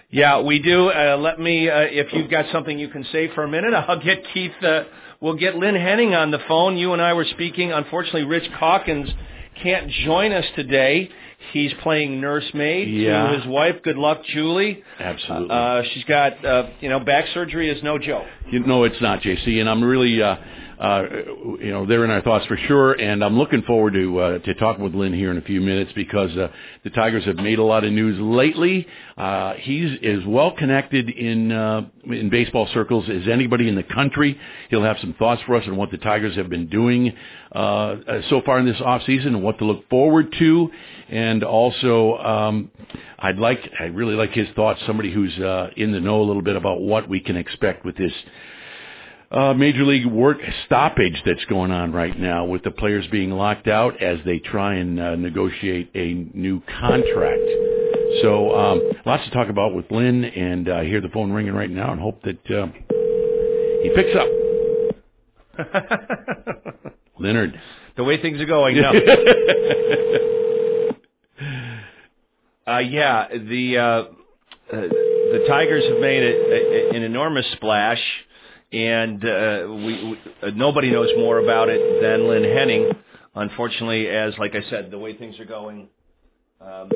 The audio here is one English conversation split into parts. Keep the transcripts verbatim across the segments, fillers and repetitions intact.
Yeah, we do. Uh, let me, uh, if you've got something you can say for a minute, I'll get Keith, uh, we'll get Lynn Henning on the phone. You and I were speaking. Unfortunately, Rich Calkins can't join us today. He's playing nursemaid yeah. to his wife. Good luck, Julie. Absolutely. Uh, she's got, uh, you know, back surgery is no joke. You know, it's not, J C, and I'm really, uh, uh, you know, they're in our thoughts for sure, and I'm looking forward to uh, to talking with Lynn here in a few minutes because uh, the Tigers have made a lot of news lately. Uh, he's as well connected in uh, in baseball circles as anybody in the country. He'll have some thoughts for us on what the Tigers have been doing uh, so far in this off season and what to look forward to, and also um, I'd like, I really like his thoughts. Somebody who's uh, in the know a little bit about what we can expect with this. Uh, Major League work stoppage that's going on right now with the players being locked out as they try and uh, negotiate a new contract. So um, lots to talk about with Lynn, and I uh, hear the phone ringing right now and hope that uh, he picks up. Leonard. The way things are going, no. uh, yeah, the uh, uh, the Tigers have made a, a, an enormous splash. And uh, we, we uh, nobody knows more about it than Lynn Henning. Unfortunately, as like I said, the way things are going. Um...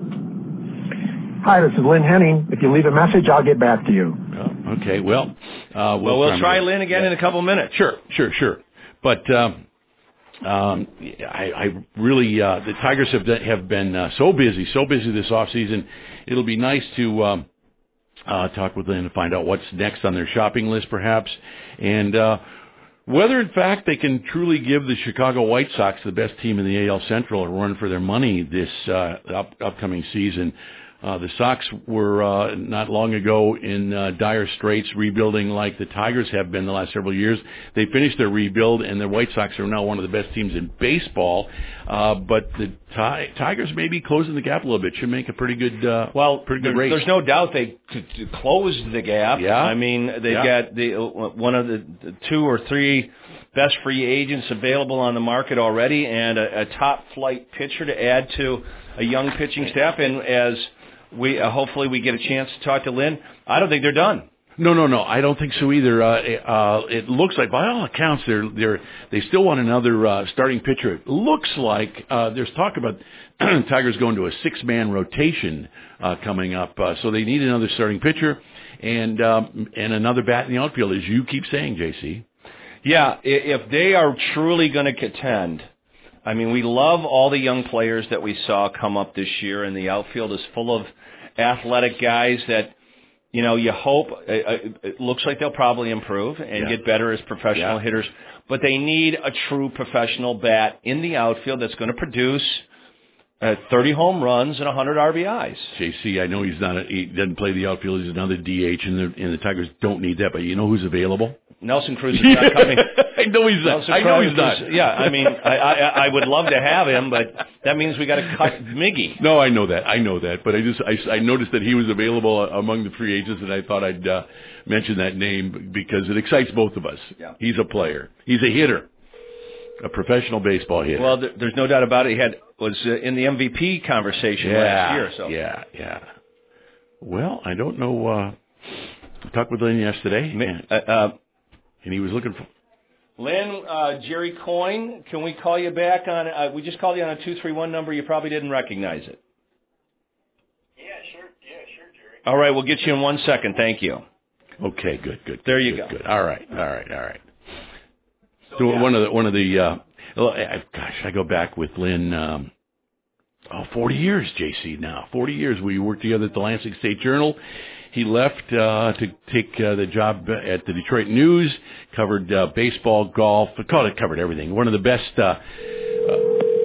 Hi, this is Lynn Henning. If you leave a message, I'll get back to you. Oh, okay, well, uh, we'll, well, we'll try Lynn again yeah. in a couple minutes. Sure, sure, sure. But um, um, I, I really, uh, the Tigers have have been uh, so busy, so busy this off season. It'll be nice to. Um, Uh, talk with Lynn to find out what's next on their shopping list, perhaps, and uh, whether, in fact, they can truly give the Chicago White Sox, the best team in the A L Central, a run for their money this uh, up- upcoming season. Uh, the Sox were uh, not long ago in uh, dire straits, rebuilding like the Tigers have been the last several years. They finished their rebuild, and the White Sox are now one of the best teams in baseball. Uh, but the ti- Tigers may be closing the gap a little bit. Should make a pretty good, uh, well, pretty good there, race. There's no doubt they could close the gap. Yeah. I mean, they've yeah. got the one of the, the two or three best free agents available on the market already, and a, a top flight pitcher to add to a young pitching staff. And as We uh, hopefully we get a chance to talk to Lynn. I don't think they're done. No, no, no. I don't think so either. Uh, uh, it looks like, by all accounts, they're they're they still want another uh, starting pitcher. It looks like uh, there's talk about Tigers going to a six-man rotation uh, coming up. Uh, so they need another starting pitcher and um, and another bat in the outfield, as you keep saying, J C. Yeah, if they are truly going to contend. I mean, we love all the young players that we saw come up this year, and the outfield is full of athletic guys that, you know, you hope, it, it looks like they'll probably improve and yeah. get better as professional yeah. hitters, but they need a true professional bat in the outfield that's going to produce uh, thirty home runs and one hundred R B Is. J C, I know he's not, a, he doesn't play the outfield, he's another D H, and the, and the Tigers don't need that, but you know who's available? Nelson Cruz is not coming. I know he's not. Nelson I know Cruz he's not. Is, yeah, I mean, I, I, I would love to have him, but that means we got to cut Miggy. No, I know that. I know that. But I just I, I noticed that he was available among the free agents, and I thought I'd uh, mention that name because it excites both of us. Yeah. He's a player. He's a hitter, a professional baseball hitter. Well, there, there's no doubt about it. He had was uh, in the M V P conversation yeah, last year. So yeah, yeah. Well, I don't know. Uh, I talked with Lynn yesterday. Uh, uh, And he was looking for... Lynn, uh, Jerry Coyne, can we call you back on... Uh, we just called you on a two three one number. You probably didn't recognize it. Yeah, sure. Yeah, sure, Jerry. All right, we'll get you in one second. Thank you. Okay, good, good. There good, you good, go. Good. All right, all right, all right. So, So yeah. one of the... One of the uh, well, I, gosh, I go back with Lynn... Um, oh, forty years, J C, now. forty years. We worked together at the Lansing State Journal. He left uh, to take uh, the job at the Detroit News, covered uh, baseball, golf, covered everything. One of the best, uh, uh,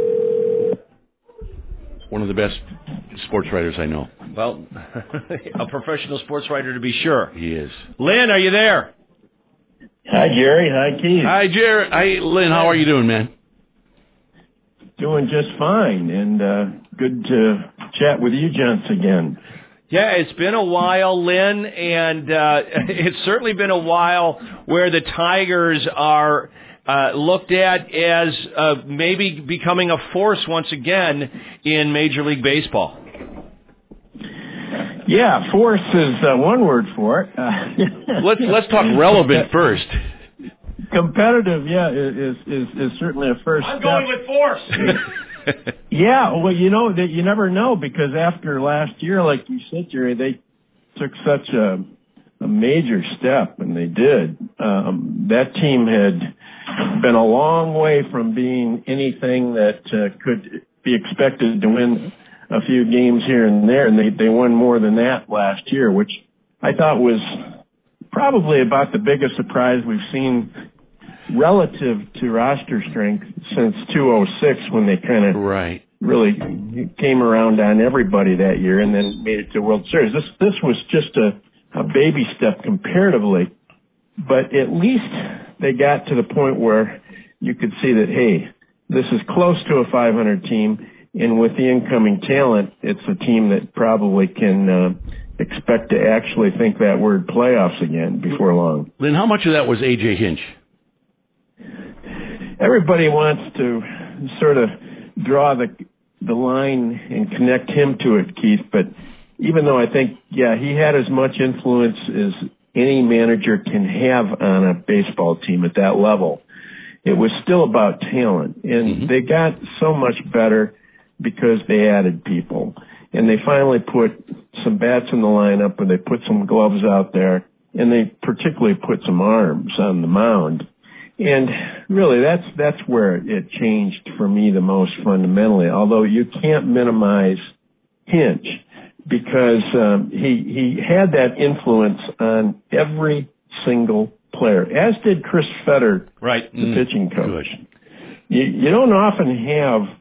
one of the best sports writers I know. Well, a professional sports writer to be sure. He is. Lynn, are you there? Hi, Jerry. Hi, Keith. Hi, Jerry. Hi, Lynn. How are you doing, man? Doing just fine, and uh, good to chat with you gents again. Yeah, it's been a while, Lynn, and uh, it's certainly been a while where the Tigers are uh, looked at as uh, maybe becoming a force once again in Major League Baseball. Yeah, force is uh, one word for it. Uh, let's let's talk relevant first. Competitive, yeah, is is is certainly a first I'm step. going with force. Yeah, well, you know that you never know, because after last year, like you said, Jerry, they took such a, a major step, and they did. Um, that team had been a long way from being anything that uh, could be expected to win a few games here and there, and they, they won more than that last year, which I thought was probably about the biggest surprise we've seen relative to roster strength since two oh six, when they kind of right. really came around on everybody that year and then made it to the World Series. This this was just a, a baby step comparatively, but at least they got to the point where you could see that, hey, this is close to a five hundred team, and with the incoming talent, it's a team that probably can uh, expect to actually think that word playoffs again before long. Lynn, how much of that was A J Hinch? Everybody wants to sort of draw the the line and connect him to it, Keith, but even though I think, yeah, he had as much influence as any manager can have on a baseball team at that level, it was still about talent. And mm-hmm. they got so much better because they added people. And they finally put some bats in the lineup, and they put some gloves out there, and they particularly put some arms on the mound. And really, that's that's where it changed for me the most fundamentally, although you can't minimize Hinch, because um, he he had that influence on every single player, as did Chris Fetter, right. the mm, pitching coach. Good. You, you don't often have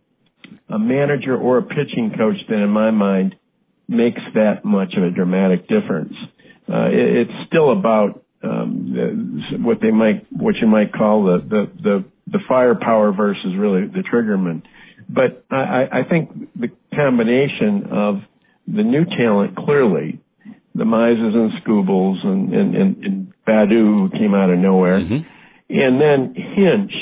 a manager or a pitching coach that, in my mind, makes that much of a dramatic difference. Uh, it, it's still about um, the, what they might, what you might call the the the, the firepower versus really the triggerman. But I, I think the combination of the new talent, clearly, the Mizes and Skubals and, and, and, and Badu, who came out of nowhere, mm-hmm. and then Hinch,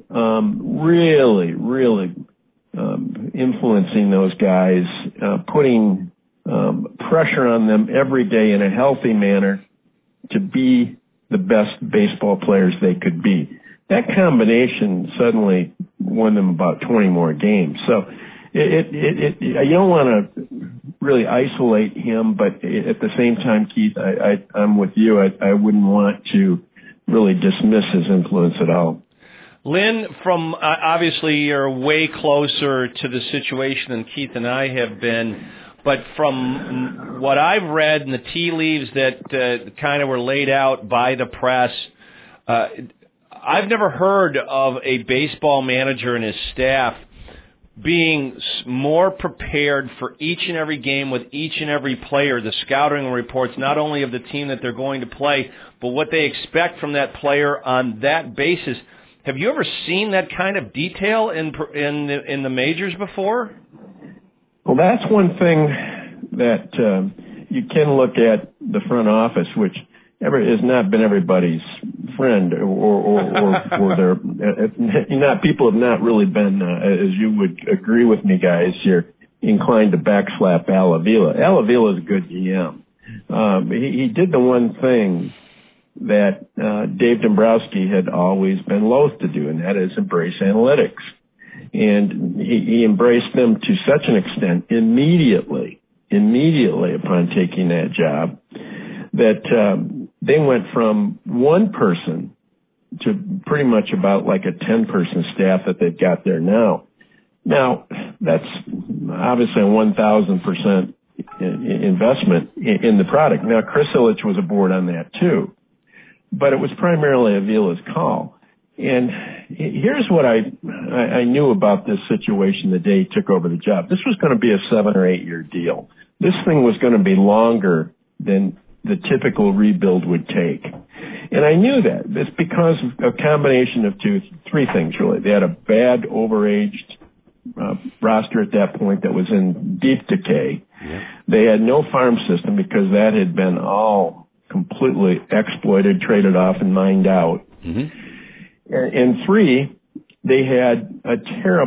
um, really, really um, influencing those guys, uh, putting um, pressure on them every day in a healthy manner to be the best baseball players they could be. That combination suddenly won them about twenty more games. So it, it, it, it you don't want to really isolate him, but at the same time, Keith, I, I, I'm with you. I, I wouldn't want to really dismiss his influence at all. Lynn, from uh, obviously you're way closer to the situation than Keith and I have been, but from what I've read in the tea leaves that uh, kind of were laid out by the press, uh, I've never heard of a baseball manager and his staff being more prepared for each and every game with each and every player, the scouting reports, not only of the team that they're going to play, but what they expect from that player on that basis. Have you ever seen that kind of detail in in the, in the majors before? Well, that's one thing that um, you can look at the front office, which ever has not been everybody's friend, or or or, or their uh, not people have not really been, uh, as you would agree with me, guys, here inclined to backslap Al Avila. Al Avila is a good G M. Um, he, he did the one thing that uh, Dave Dombrowski had always been loath to do, and that is embrace analytics. And he, he embraced them to such an extent immediately, immediately upon taking that job, that um, they went from one person to pretty much about like a ten-person staff that they've got there now. Now, that's obviously a one thousand percent investment in the product. Now, Chris Ilitch was aboard on that too, but it was primarily Avila's call. And here's what I, I knew about this situation the day he took over the job. This was going to be a seven or eight year deal. This thing was going to be longer than the typical rebuild would take. And I knew that. It's because of a combination of two, three things really. They had a bad, overaged uh, roster at that point that was in deep decay. Yeah. They had no farm system because that had been all completely exploited, traded off, and mined out. Mm-hmm. And three, they had a terrible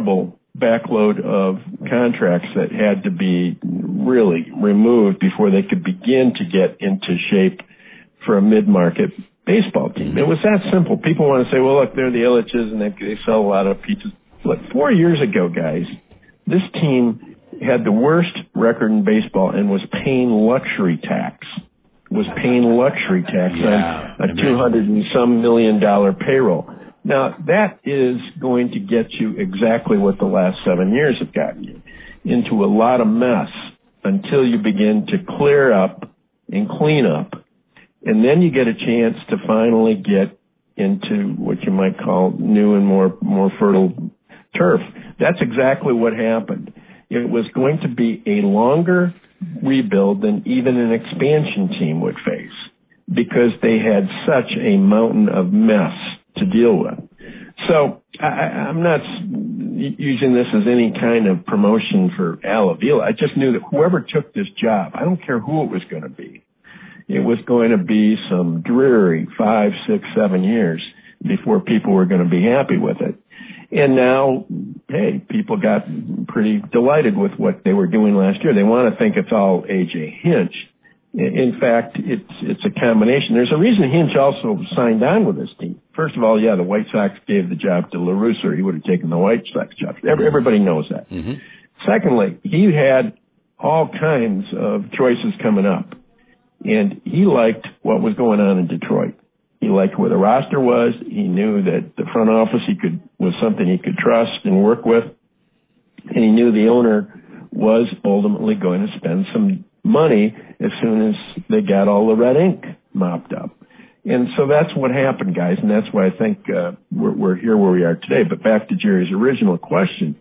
backload of contracts that had to be really removed before they could begin to get into shape for a mid-market baseball team. It was that simple. People want to say, well, look, they're the Ilitches and they, they sell a lot of pizzas. Look, four years ago, guys, this team had the worst record in baseball and was paying luxury tax. Was paying luxury tax yeah, on a two hundred and some million dollar payroll. Now, that is going to get you exactly what the last seven years have gotten you, into a lot of mess until you begin to clear up and clean up. And then you get a chance to finally get into what you might call new and more, more fertile turf. That's exactly what happened. It was going to be a longer rebuild than even an expansion team would face because they had such a mountain of mess to deal with. So I, I'm not using this as any kind of promotion for Al Avila. I just knew that whoever took this job, I don't care who it was going to be, it was going to be some dreary five, six, seven years before people were going to be happy with it. And now, hey, people got pretty delighted with what they were doing last year. They want to think it's all A J Hinch. In fact, it's it's a combination. There's a reason Hinch also signed on with this team. First of all, yeah, the White Sox gave the job to La Russa, or he would have taken the White Sox job. Everybody knows that. Mm-hmm. Secondly, he had all kinds of choices coming up, and he liked what was going on in Detroit. He liked where the roster was. He knew that the front office he could was something he could trust and work with. And he knew the owner was ultimately going to spend some money as soon as they got all the red ink mopped up. And so that's what happened, guys, and that's why I think uh, we're, we're here where we are today. But back to Jerry's original question,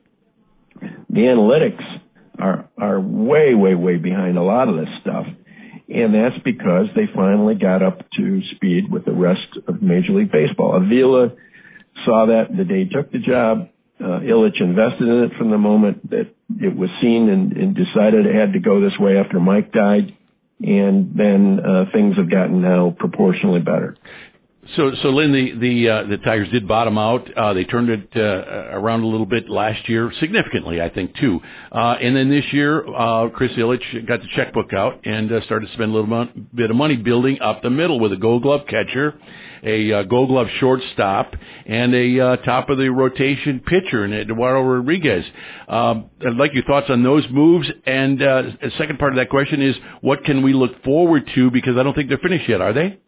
the analytics are are way, way, way behind a lot of this stuff. And that's because they finally got up to speed with the rest of Major League Baseball. Avila saw that the day he took the job. Uh, Ilitch invested in it from the moment that it was seen and, and decided it had to go this way after Mike died. And then uh, things have gotten now proportionally better. So, so Lynn, the the, uh, the Tigers did bottom out. Uh, they turned it uh, around a little bit last year, significantly, I think, too. Uh, and then this year, uh, Chris Ilitch got the checkbook out and uh, started to spend a little mon- bit of money building up the middle with a Gold Glove catcher, a uh, Gold Glove shortstop, and a uh, top of the rotation pitcher in Eduardo Rodriguez. Um, I'd like your thoughts on those moves. And uh, the second part of that question is, what can we look forward to? Because I don't think they're finished yet, are they?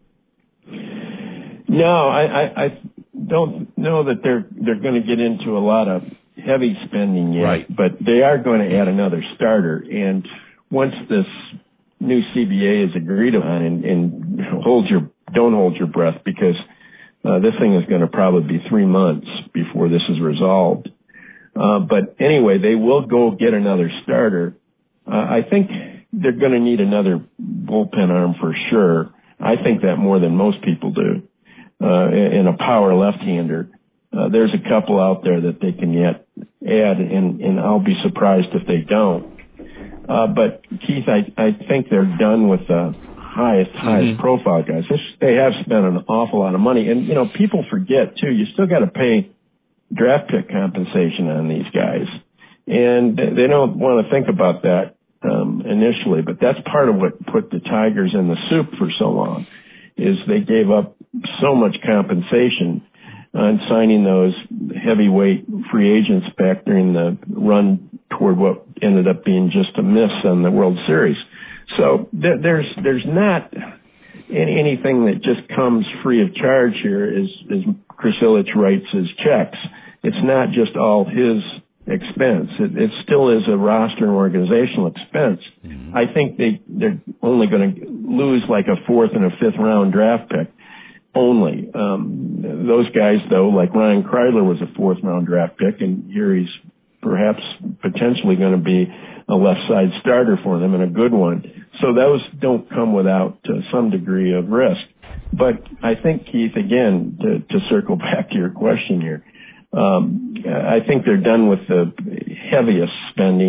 No, I, I, I don't know that they're they're going to get into a lot of heavy spending yet, right. But they are going to add another starter. And once this new C B A is agreed on, and, and hold your don't hold your breath because uh, this thing is going to probably be three months before this is resolved. Uh, but anyway, they will go get another starter. Uh, I think they're going to need another bullpen arm for sure. I think that more than most people do. Uh, in a power left-hander. Uh, there's a couple out there that they can yet add, and, and I'll be surprised if they don't. Uh, but Keith, I, I think they're done with the highest, highest mm-hmm. profile guys. This, they have spent an awful lot of money, and you know, people forget too, you still got to pay draft pick compensation on these guys. And they don't want to think about that, um, initially, but that's part of what put the Tigers in the soup for so long, is they gave up so much compensation on signing those heavyweight free agents back during the run toward what ended up being just a miss on the World Series. So th- there's there's not any, anything that just comes free of charge here as, as Chris Ilitch writes his checks. It's not just all his expense. It, it still is a roster and organizational expense. Mm-hmm. I think they, they're only going to lose like a fourth and a fifth round draft pick. Only. Um, those guys, though, like Ryan Kreidler was a fourth round draft pick, and here he's perhaps potentially going to be a left side starter for them and a good one. So those don't come without uh, some degree of risk. But I think, Keith, again, to, to circle back to your question here, um, I think they're done with the heaviest spending.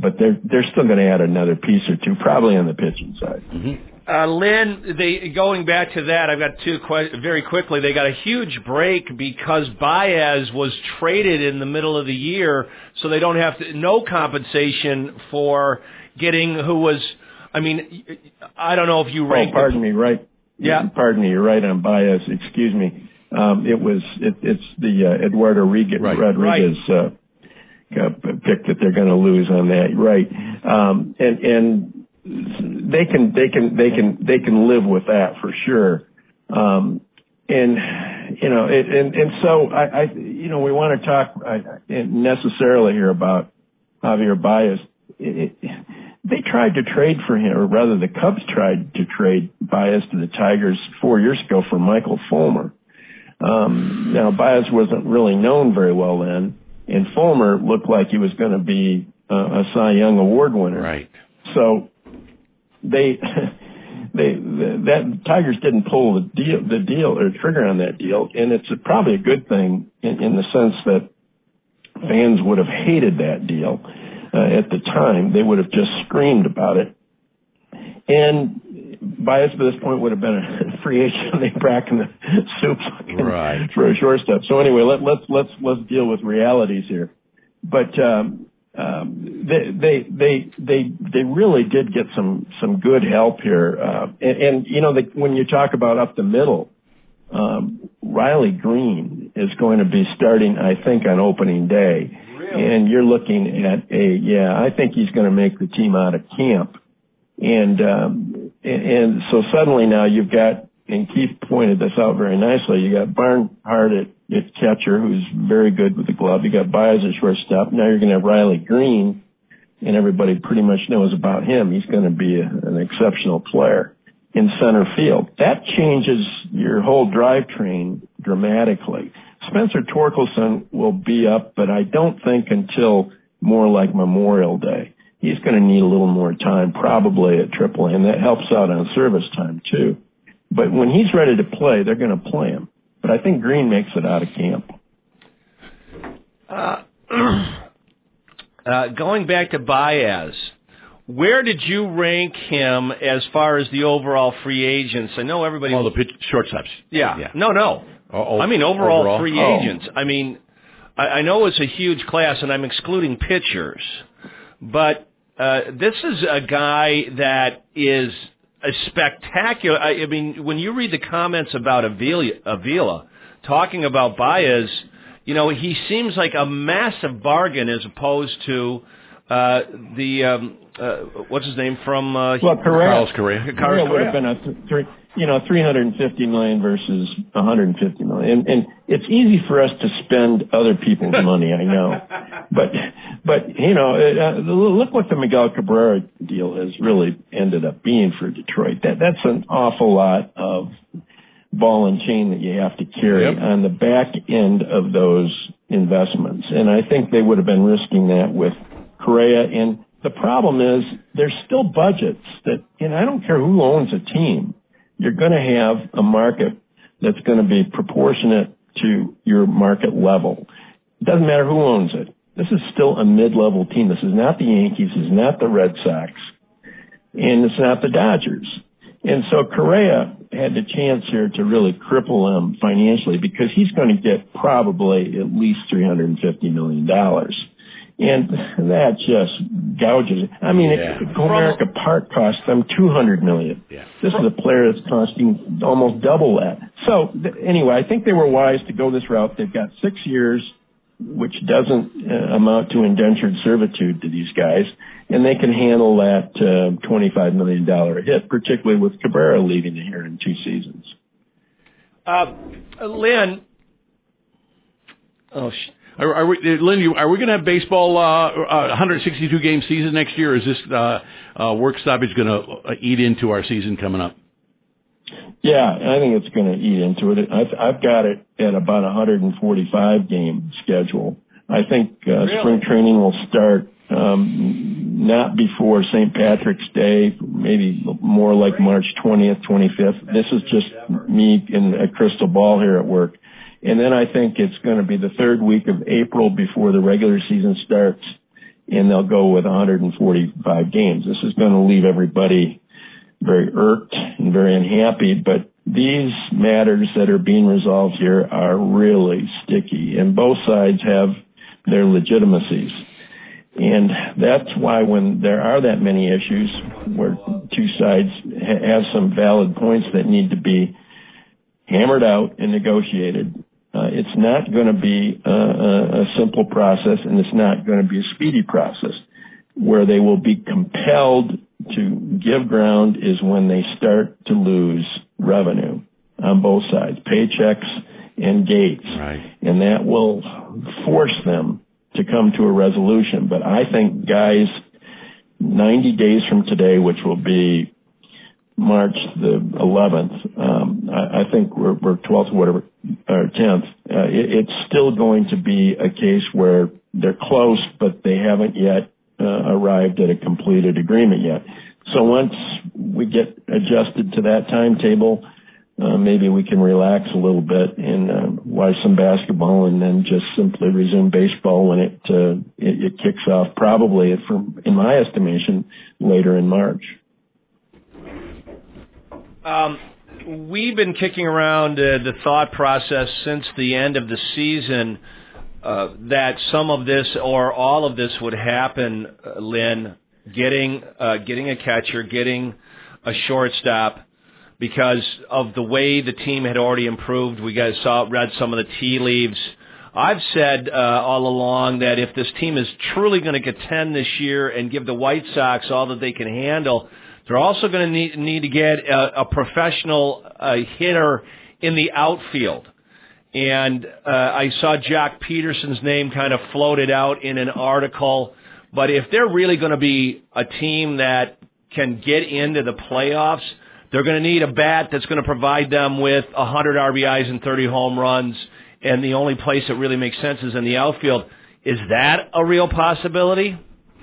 but they're they're still going to add another piece or two, probably on the pitching side. Mm-hmm. Uh, Lynn, they, going back to that, I've got two questions very quickly. They got a huge break because Baez was traded in the middle of the year, so they don't have to, no compensation for getting who was, I mean, I don't know if you ranked. Oh, pardon me, right. Yeah. Pardon me, you're right on Baez, excuse me. Um, it was, it, it's the uh, Eduardo Rodriguez, right. Rodriguez right. uh, pick that they're going to lose on that, right. Um, and, and, They can, they can, they can, they can live with that for sure. Um, and, you know, it, and, and so I, I, you know, we want to talk necessarily here about Javier Baez. It, it, they tried to trade for him, or rather the Cubs tried to trade Baez to the Tigers four years ago for Michael Fulmer. Um, now Baez wasn't really known very well then, and Fulmer looked like he was going to be a, a Cy Young Award winner. Right. So, They, they, that Tigers didn't pull the deal, the deal or trigger on that deal, and it's a, probably a good thing in, in the sense that fans would have hated that deal uh, at the time. They would have just screamed about it, and Baez by this point would have been a free agent. They bracking the soup right. for a shortstop. So anyway, let, let's let's let's deal with realities here, but. Um, Um, they, they, they, they, they really did get some, some good help here. Uh, and, and, you know, the, when you talk about up the middle, um, Riley Green is going to be starting, I think, on opening day. Really? And you're looking at a, yeah, I think he's going to make the team out of camp. And, um, and, and so suddenly now you've got, and Keith pointed this out very nicely, you got Barnhart at, at catcher, who's very good with the glove. You got Baez at shortstop. Now you're going to have Riley Green, and everybody pretty much knows about him. He's going to be a, an exceptional player in center field. That changes your whole drivetrain dramatically. Spencer Torkelson will be up, but I don't think until more like Memorial Day. He's going to need a little more time, probably at triple A, and that helps out on service time too. But when he's ready to play, they're going to play him. But I think Green makes it out of camp. Uh, uh, going back to Baez, where did you rank him as far as the overall free agents? I know everybody... Oh, the pitch, shortstops. Yeah. yeah. No, no. Oh, I mean overall, overall? free oh. agents. I mean, I, I know it's a huge class, and I'm excluding pitchers. But uh, this is a guy that is... a spectacular. I, I mean, when you read the comments about Avila, Avila talking about Baez, you know, he seems like a massive bargain as opposed to uh, the um, uh, what's his name from uh, well, Correa. Carlos Correa. Correa would have been a th- three, you know, three hundred fifty million versus one hundred fifty million, and, and it's easy for us to spend other people's money. I know, but but you know, uh, look what the Miguel Cabrera deal has really ended up being for Detroit. That that's an awful lot of ball and chain that you have to carry yep. on the back end of those investments, and I think they would have been risking that with Correa. And the problem is there's still budgets that, and I don't care who owns a team. You're going to have a market that's going to be proportionate to your market level. It doesn't matter who owns it. This is still a mid-level team. This is not the Yankees. This is not the Red Sox. And it's not the Dodgers. And so Correa had the chance here to really cripple him financially because he's going to get probably at least three hundred fifty million dollars. And that just gouges. I mean, yeah. Comerica Park cost them two hundred million dollars. Yeah. This is a player that's costing almost double that. So th- anyway, I think they were wise to go this route. They've got six years, which doesn't uh, amount to indentured servitude to these guys, and they can handle that uh, twenty-five million dollars hit, particularly with Cabrera leaving here in two seasons. Uh, Lynn. Oh, sh- Are, are we, Lynn, you, are we going to have baseball, uh, uh, one hundred sixty-two game season next year? Or is this, uh, uh, work stoppage going to eat into our season coming up? Yeah, I think it's going to eat into it. I've, I've got it at about one hundred forty-five game schedule. I think, uh, really? spring training will start, um, not before Saint Patrick's Day, maybe more like March twentieth, twenty-fifth. This is just me in a crystal ball here at work. And then I think it's going to be the third week of April before the regular season starts. and they'll go with one hundred forty-five games. This is going to leave everybody very irked and very unhappy, but these matters that are being resolved here are really sticky, and both sides have their legitimacies. And that's why when there are that many issues where two sides ha- have some valid points that need to be hammered out and negotiated, uh, it's not going to be a, a, a simple process, and it's not going to be a speedy process. Where they will be compelled to give ground is when they start to lose revenue on both sides, paychecks and gates. Right. And that will force them to come to a resolution. But I think, guys, ninety days from today, which will be March the eleventh, um, I, I think we're, we're twelfth, whatever, or tenth, uh, it, it's still going to be a case where they're close, but they haven't yet uh, arrived at a completed agreement yet. So once we get adjusted to that timetable, uh, maybe we can relax a little bit and uh, watch some basketball, and then just simply resume baseball when it uh, it, it kicks off, probably, from, in my estimation, later in March. Um, we've been kicking around uh, the thought process since the end of the season uh, that some of this or all of this would happen, uh, Lynn, getting uh, getting a catcher, getting a shortstop, because of the way the team had already improved. We guys saw read some of the tea leaves. I've said uh, all along that if this team is truly going to contend this year and give the White Sox all that they can handle, they're also going to need, need to get a, a professional uh, hitter in the outfield. And uh, I saw Jack Peterson's name kind of floated out in an article. But if they're really going to be a team that can get into the playoffs, they're going to need a bat that's going to provide them with one hundred R B Is and thirty home runs. And the only place that really makes sense is in the outfield. Is that a real possibility?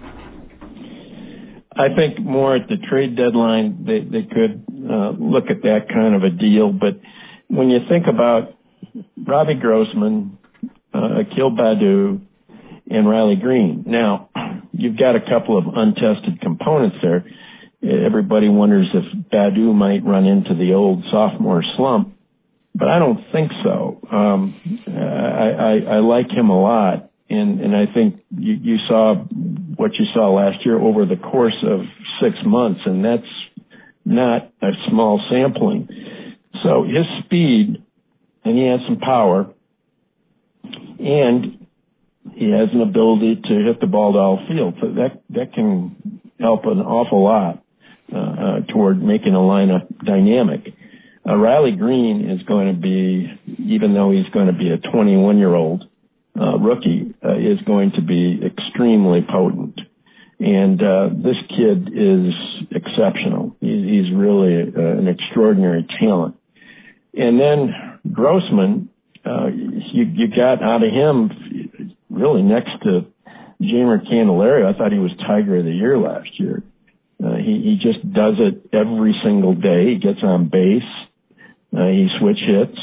I think more at the trade deadline they, they could uh, look at that kind of a deal. But when you think about Robbie Grossman, uh, Akil Baddoo, and Riley Green, now you've got a couple of untested components there. Everybody wonders if Baddoo might run into the old sophomore slump, but I don't think so. Um, I, I, I like him a lot, and, and I think you, you saw what you saw last year over the course of six months, and that's not a small sampling. So his speed, and he has some power, and he has an ability to hit the ball to all field. So that that can help an awful lot uh, uh, toward making a lineup dynamic. Uh, Riley Green is going to be, even though he's going to be a twenty-one-year-old uh, rookie, uh, is going to be extremely potent. And uh, this kid is exceptional. He, he's really uh, an extraordinary talent. And then Grossman, uh, you, you got out of him really next to Jeimer Candelario. I thought he was Tiger of the Year last year. Uh, he, he just does it every single day. He gets on base. Uh, he switch hits.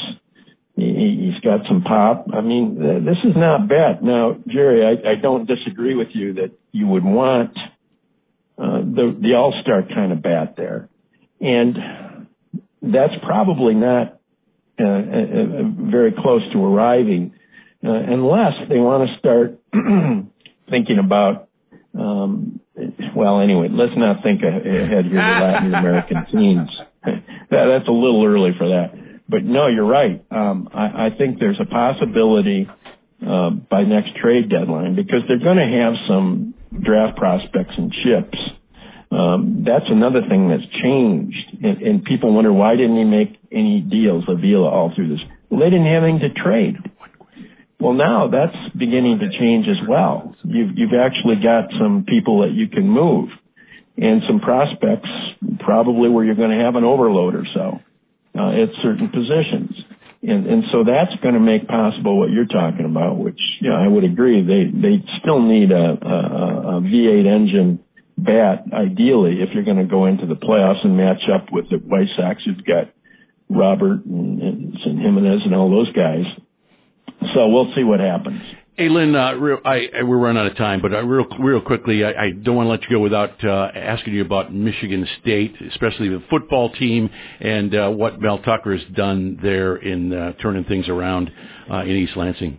He, he's got some pop. I mean, uh, this is not bad. Now, Jerry, I, I don't disagree with you that you would want uh, the, the all-star kind of bat there. And that's probably not uh, uh, uh, very close to arriving uh, unless they want to start thinking about, um, well, anyway, let's not think ahead here to Latin American teams. that, that's a little early for that. But no, you're right. Um, I, I think there's a possibility uh, by next trade deadline, because they're going to have some draft prospects and chips. Um, that's another thing that's changed, and, and people wonder, why didn't he make any deals, Avila, all through this? Well, they didn't have anything to trade. Well, now that's beginning to change as well. You've, you've actually got some people that you can move, and some prospects probably where you're going to have an overload or so uh, at certain positions. And, and so that's going to make possible what you're talking about, which, yeah, I would agree. They, they still need a, a, a V eight engine bat, ideally, if you're going to go into the playoffs and match up with the White Sox, who've got Robert and, and Jimenez and all those guys. So we'll see what happens. Hey, Lynn, uh, real, I, I, we're running out of time, but uh, real real quickly, I, I don't want to let you go without uh, asking you about Michigan State, especially the football team, and uh, what Mel Tucker has done there in uh, turning things around uh, in East Lansing.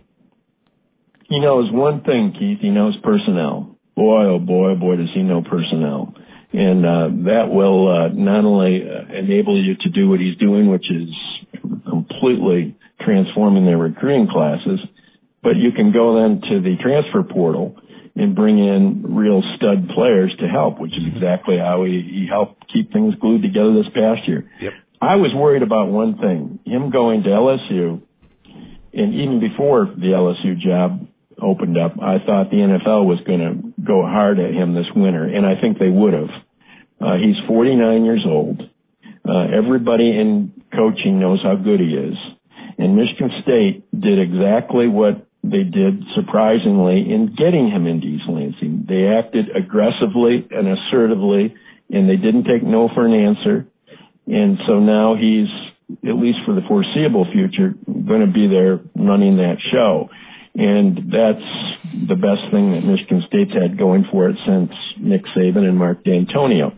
He knows one thing, Keith. He knows personnel. Boy, oh boy, oh boy, does he know personnel. And uh, that will uh, not only uh, enable you to do what he's doing, which is completely transforming their recruiting classes, but you can go then to the transfer portal and bring in real stud players to help, which is exactly how he, he helped keep things glued together this past year. Yep. I was worried about one thing, him going to L S U, and even before the L S U job opened up, I thought the N F L was going to go hard at him this winter, and I think they would have. Uh, he's forty-nine years old. Uh, everybody in coaching knows how good he is. And Michigan State did exactly what they did, surprisingly, in getting him into East Lansing. They acted aggressively and assertively, and they didn't take no for an answer. And so now he's, at least for the foreseeable future, going to be there running that show. And that's the best thing that Michigan State's had going for it since Nick Saban and Mark D'Antonio.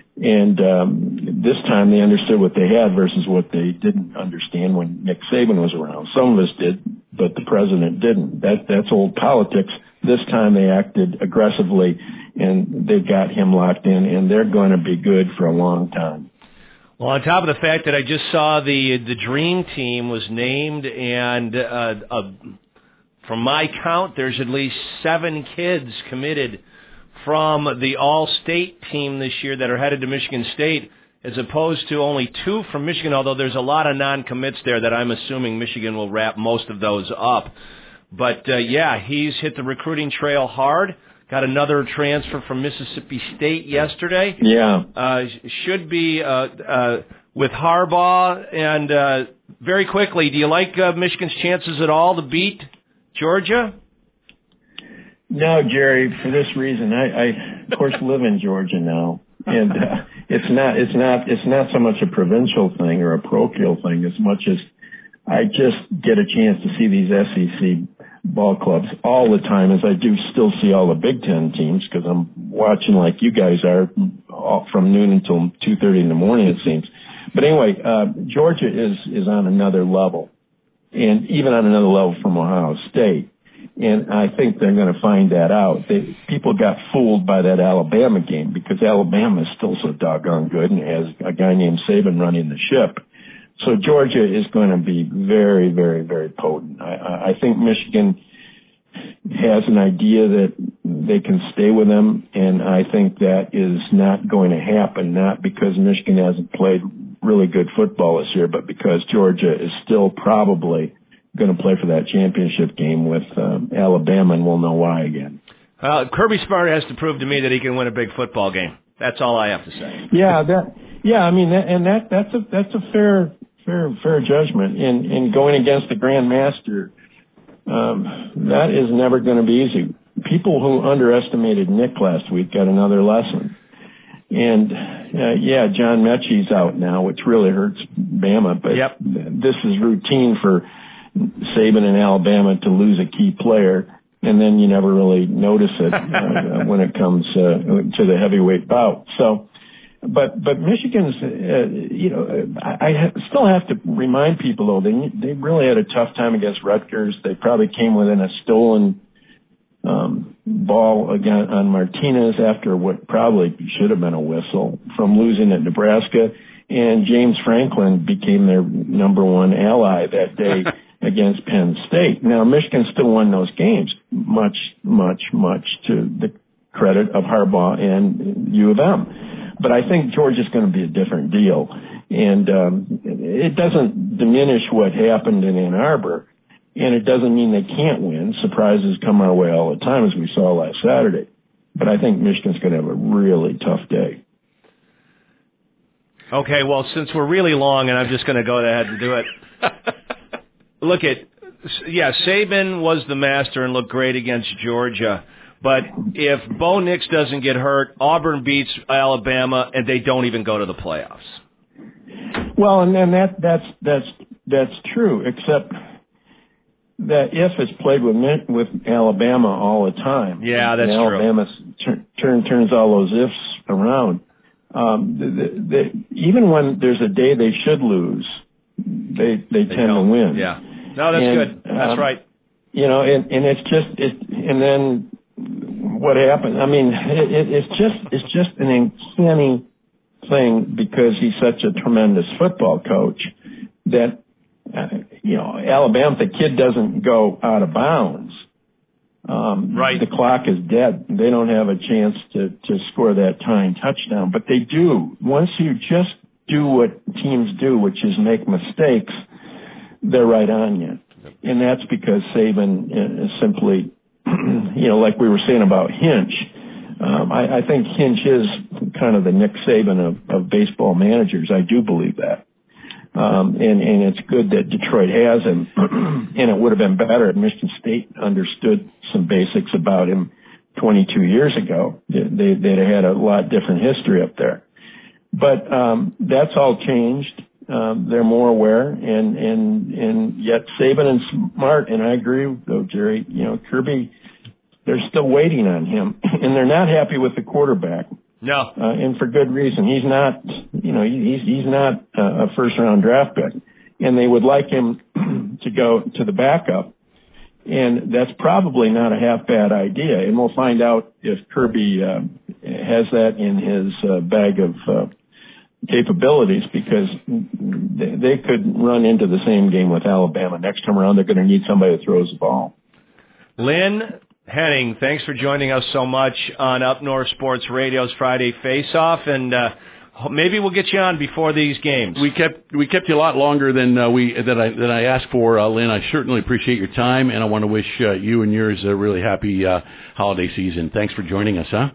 And um, this time they understood what they had versus what they didn't understand when Nick Saban was around. Some of us did, but the president didn't. That That's old politics. This time they acted aggressively, and they've got him locked in, and they're going to be good for a long time. Well, on top of the fact that I just saw the the Dream Team was named, and uh, uh, from my count, there's at least seven kids committed from the All-State team this year that are headed to Michigan State, as opposed to only two from Michigan, although there's a lot of non-commits there that I'm assuming Michigan will wrap most of those up. But, uh, yeah, he's hit the recruiting trail hard. Got another transfer from Mississippi State yesterday. Yeah. Uh, should be uh, uh, with Harbaugh. And uh, very quickly, do you like uh, Michigan's chances at all to beat Georgia? No, Jerry, for this reason, I, I of course live in Georgia now, and uh, it's not, it's not, it's not so much a provincial thing or a parochial thing as much as I just get a chance to see these S E C ball clubs all the time, as I do still see all the Big Ten teams, because I'm watching like you guys are all from noon until two thirty in the morning, it seems. But anyway, uh, Georgia is is on another level, and even on another level from Ohio State. And I think they're going to find that out. They, people got fooled by that Alabama game because Alabama is still so doggone good and has a guy named Saban running the ship. So Georgia is going to be very, very, very potent. I, I think Michigan has an idea that they can stay with them, and I think that is not going to happen, not because Michigan hasn't played really good football this year, but because Georgia is still probably going to play for that championship game with um, Alabama, and we'll know why again. Uh, Kirby Smart has to prove to me that he can win a big football game. That's all I have to say. Yeah, that. Yeah, I mean, that, and that that's a that's a fair fair fair judgment. In in going against the Grand Master, um, that is never going to be easy. People who underestimated Nick last week got another lesson. And uh, yeah, John Mechie's out now, which really hurts Bama. But yep. This is routine for Saban in Alabama to lose a key player, and then you never really notice it uh, when it comes uh, to the heavyweight bout. So, but but Michigan's, uh, you know, I, I ha- still have to remind people though they they really had a tough time against Rutgers. They probably came within a stolen um, ball again on Martinez after what probably should have been a whistle from losing at Nebraska, and James Franklin became their number one ally that day against Penn State. Now, Michigan still won those games, much, much, much to the credit of Harbaugh and U of M. But I think Georgia's going to be a different deal. And um, it doesn't diminish what happened in Ann Arbor, and it doesn't mean they can't win. Surprises come our way all the time, as we saw last Saturday. But I think Michigan's going to have a really tough day. Okay, well, since we're really long, and I'm just going to go ahead and do it. Look at, yeah, Saban was the master and looked great against Georgia. But if Bo Nix doesn't get hurt, Auburn beats Alabama, and they don't even go to the playoffs. Well, and then that that's that's that's true. Except that if is played with with Alabama all the time. Yeah, that's and Alabama true. Alabama turn, turns all those ifs around. Um, the, the, the, even when there's a day they should lose, they they, they tend don't. to win. Yeah. No, that's and, good. That's um, right. You know, and, and it's just it, and then what happened? I mean, it, it, it's just it's just an uncanny thing because he's such a tremendous football coach that uh, you know Alabama. If the kid doesn't go out of bounds, um, right. the clock is dead. They don't have a chance to to score that tying touchdown, but they do. Once you just do what teams do, which is make mistakes, they're right on you. And that's because Saban is simply, you know, like we were saying about Hinch. Um, I, I think Hinch is kind of the Nick Saban of, of baseball managers. I do believe that. Um, and, and it's good that Detroit has him. And it would have been better if Michigan State understood some basics about him twenty-two years ago. They, they'd have had a lot different history up there. But um, that's all changed. Um, they're more aware, and, and, and yet Saban and Smart, and I agree though, Jerry, you know, Kirby, they're still waiting on him, and they're not happy with the quarterback. No. Uh, and for good reason. He's not, you know, he's, he's not a first round draft pick, and they would like him to go to the backup. And that's probably not a half bad idea. And we'll find out if Kirby, uh, has that in his uh, bag of, uh, capabilities, because they could run into the same game with Alabama next time around. They're going to need somebody that throws the ball. Lynn Henning, thanks for joining us so much on Up North Sports Radio's Friday Face-Off, and uh, maybe we'll get you on before these games. We kept we kept you a lot longer than uh, we that I that I asked for, uh, Lynn. I certainly appreciate your time, and I want to wish uh, you and yours a really happy uh, holiday season. Thanks for joining us, huh?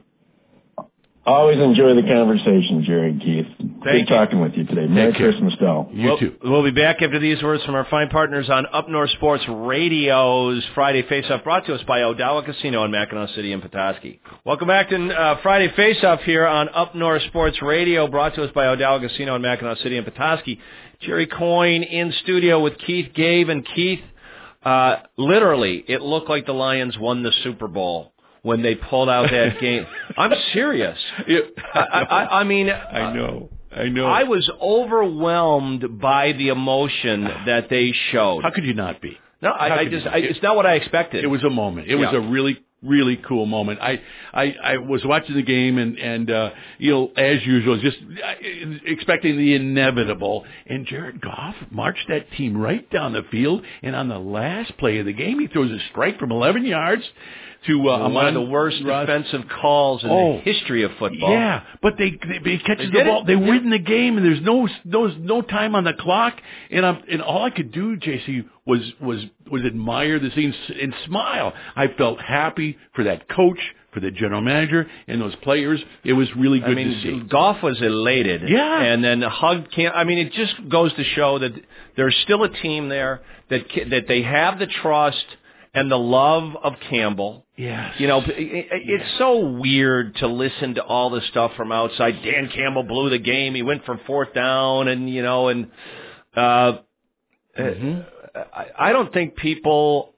Always enjoy the conversation, Jerry and Keith. Thank Good you. talking with you today. Merry Christmas to all. You we'll, too. We'll be back after these words from our fine partners on Up North Sports Radio's Friday Face-Off, brought to us by Odawa Casino in Mackinac City and Petoskey. Welcome back to uh, Friday Face-Off here on Up North Sports Radio, brought to us by Odawa Casino in Mackinac City and Petoskey. Jerry Coyne in studio with Keith Gabe. And Keith, uh, literally, it looked like the Lions won the Super Bowl when they pulled out that game. I'm serious. It, I, I, I mean, I know, I know. I was overwhelmed by the emotion that they showed. How could you not be? No, I, I just, I, it's not what I expected. It was a moment. It yeah. was a really, really cool moment. I, I, I was watching the game and, and, uh, you know, as usual, just expecting the inevitable. And Jared Goff marched that team right down the field. And on the last play of the game, he throws a strike from eleven yards. To, uh, one of the worst Russ. defensive calls in oh, the history of football. Yeah, but they they, they catches they the ball. It. They yeah. win the game, and there's no no no time on the clock. And I'm and all I could do, J C, was was was admire the scene and smile. I felt happy for that coach, for the general manager, and those players. It was really good I mean, to see. Goff was elated. Yeah, and then hugged Cam. I mean, it just goes to show that there's still a team there that that they have the trust and the love of Campbell. Yes. You know, it, it's yes. so weird to listen to all the stuff from outside. Dan Campbell blew the game. He went for fourth down, and, you know, and uh, mm-hmm. I, I don't think people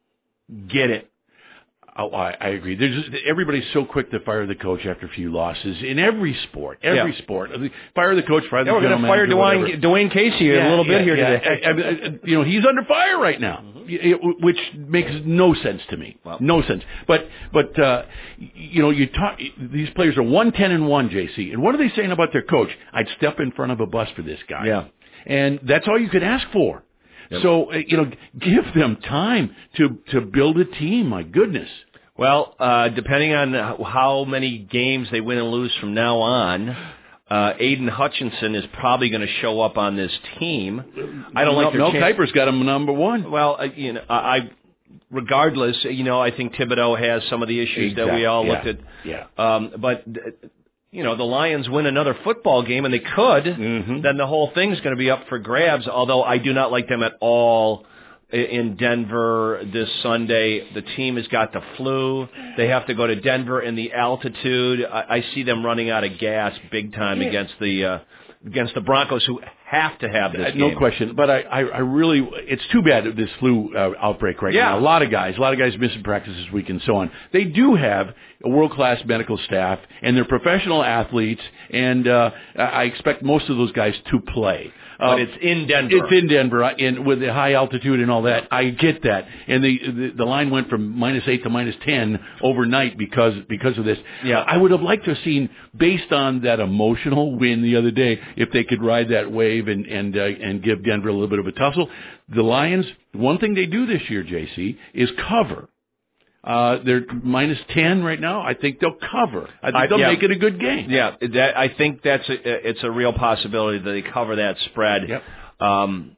get it. Oh, I, I agree. There's just, everybody's so quick to fire the coach after a few losses in every sport. Every yeah. sport, fire the coach, fire the yeah, general manager. We're going to fire Dwayne, Dwayne Casey yeah, a little yeah, bit here yeah. today. I, I, you know, he's under fire right now, mm-hmm. which makes no sense to me. Well, no sense. But but uh, you know, you talk. These players are one ten and one, J C. And what are they saying about their coach? I'd step in front of a bus for this guy. Yeah, and that's all you could ask for. Yep. So you know, give them time to to build a team. My goodness. Well, uh, depending on how many games they win and lose from now on, uh, Aiden Hutchinson is probably going to show up on this team. I don't Mel, like their Mel chance. Kiper's got him number one. Well, uh, you know, I, regardless, you know, I think Thibodeau has some of the issues exactly. that we all yeah. looked at. Yeah. Um, but you know, the Lions win another football game, and they could. Mm-hmm. Then the whole thing's going to be up for grabs. Although I do not like them at all. In Denver this Sunday, the team has got the flu. They have to go to Denver in the altitude. I, I see them running out of gas big time yeah. against the uh, against the Broncos, who have to have this No game. question. But I, I, I really, it's too bad this flu uh, outbreak right Yeah. now. A lot of guys, a lot of guys missing practice this week and so on. They do have a world-class medical staff, and they're professional athletes, and uh, I expect most of those guys to play. But Um, it's in Denver. It's in Denver, and with the high altitude and all that, I get that. And the, the the line went from minus eight to minus ten overnight because because of this. Yeah. I would have liked to have seen, based on that emotional win the other day, if they could ride that wave and and uh, and give Denver a little bit of a tussle. The Lions, one thing they do this year, J C, is cover. Uh, they're minus ten right now. I think they'll cover. I think I- they'll yeah. make it a good game. Yeah, that, I think that's a, it's a real possibility that they cover that spread. Yep. Um,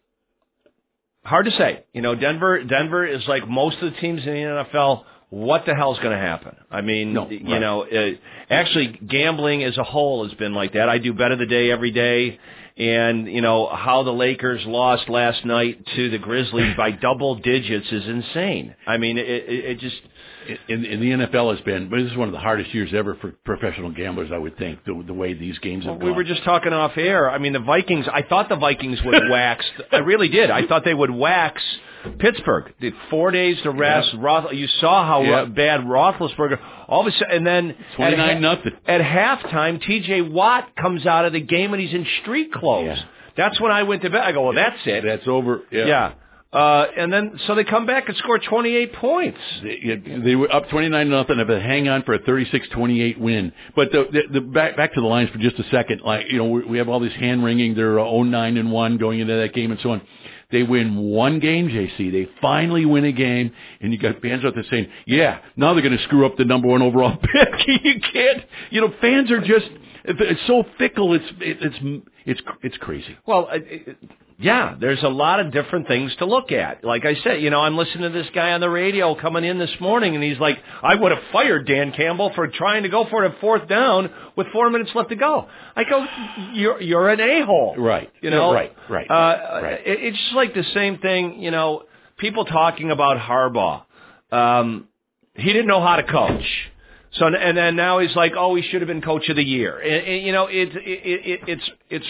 hard to say. You know, Denver Denver is like most of the teams in the N F L. What the hell's going to happen? I mean, No, you right. know, uh, actually gambling as a whole has been like that. I do bet of the day every day. And, you know, how the Lakers lost last night to the Grizzlies by double digits is insane. I mean, it, it, it just... In, in the N F L has been, but this is one of the hardest years ever for professional gamblers, I would think, the, the way these games have Well, gone. we were just talking off air. I mean, the Vikings, I thought the Vikings would wax. I really did. I thought they would wax Pittsburgh. Did four days to rest. Yep. Roth, you saw how Yep. ro- bad Roethlisberger. All of a sudden, and then twenty-nine at, nothing. At halftime, T J Watt comes out of the game and he's in street clothes. Yeah. That's when I went to bed. I go, well, that's it. That's over. Yeah. Yeah. Uh, and then, so they come back and score twenty-eight points. They, they were up twenty-nine nothing, and hang on for a thirty-six twenty-eight win. But the, the, the back back to the Lions for just a second. Like you know, we, we have all this hand wringing. They're oh nine and one going into that game and so on. They win one game, J C. They finally win a game, and you got fans out there saying, "Yeah, now they're going to screw up the number one overall pick." You can't. You know, fans are just. It's so fickle. It's it's it's it's crazy. Well, it, it, yeah, there's a lot of different things to look at. Like I said, you know, I'm listening to this guy on the radio coming in this morning, and he's like, I would have fired Dan Campbell for trying to go for it at fourth down with four minutes left to go. I go, you're you're an a-hole. Right. You know? Right, right, Uh, right. It, it's just like the same thing, you know, people talking about Harbaugh. Um, he didn't know how to coach. So and then now he's like, oh, he should have been coach of the year. And, and, you know, it, it, it, it's it's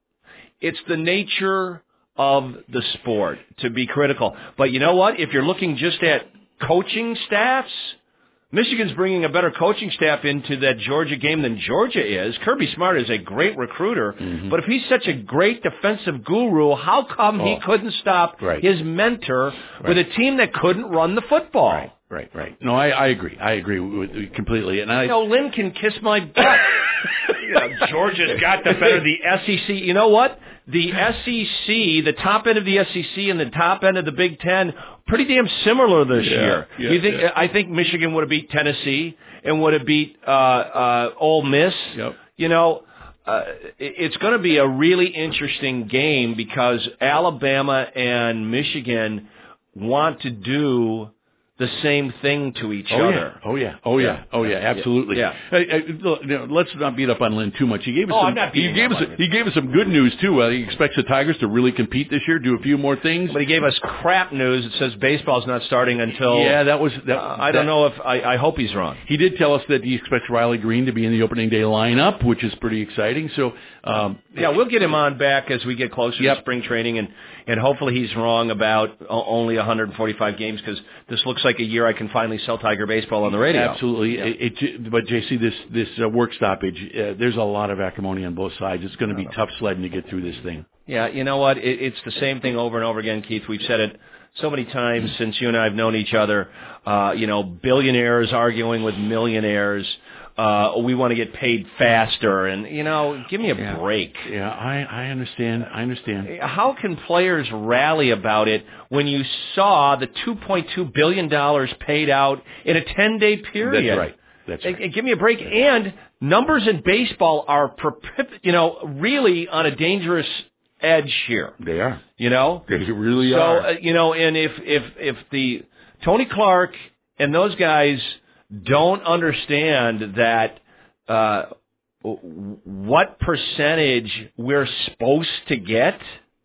it's the nature of the sport to be critical. But you know what? If you're looking just at coaching staffs, Michigan's bringing a better coaching staff into that Georgia game than Georgia is. Kirby Smart is a great recruiter, Mm-hmm. but if he's such a great defensive guru, how come he Oh. couldn't stop Right. his mentor Right. with a team that couldn't run the football? Right, right, right. No, I, I agree. I agree with you completely. And I, You know, Lynn can kiss my butt. You know, Georgia's got the better the S E C. You know what? The S E C, the top end of the S E C and the top end of the Big Ten, pretty damn similar this Yeah, year. yeah, you think? yeah. I think Michigan would have beat Tennessee and would have beat uh, uh, Ole Miss. Yep. You know, uh, it- it's going to be a really interesting game because Alabama and Michigan want to do the same thing to each Oh other. yeah. Oh yeah. Oh yeah. Yeah. Oh yeah. Absolutely. Yeah. Hey, hey, look, you know, let's not beat up on Lynn too much. He gave us. Oh, some, I'm not he beating gave up us. on him. He gave us some good news too. Uh, he expects the Tigers to really compete this year, do a few more things. But he gave us crap news. It says baseball's not starting until. Yeah, that was. That, Uh, I don't that- know if I, I hope he's wrong. He did tell us that he expects Riley Green to be in the opening day lineup, which is pretty exciting. So, um, Yeah, we'll get him on back as we get closer Yep. to spring training, and and hopefully he's wrong about o- only one hundred forty-five games because this looks like a year I can finally sell Tiger baseball on the radio. Absolutely. Yeah. It, it, but J C, this this uh, work stoppage, uh, there's a lot of acrimony on both sides. It's going to be tough sledding to get through this thing. Yeah, you know what? It, it's the same thing over and over again, Keith. We've said it so many times since you and I have known each other. Uh, you know, billionaires arguing with millionaires. Uh, we want to get paid faster, and you know, give me a Yeah. break. Yeah, I, I understand. I understand. How can players rally about it when you saw the two point two billion dollars paid out in a ten-day period? That's right. That's And- right. and give me a break. And numbers in baseball are, prep- you know, really on a dangerous edge here. They are. You know, They really so are. uh, you know, and if if if the Tony Clark and those guys don't understand that uh, w- what percentage we're supposed to get,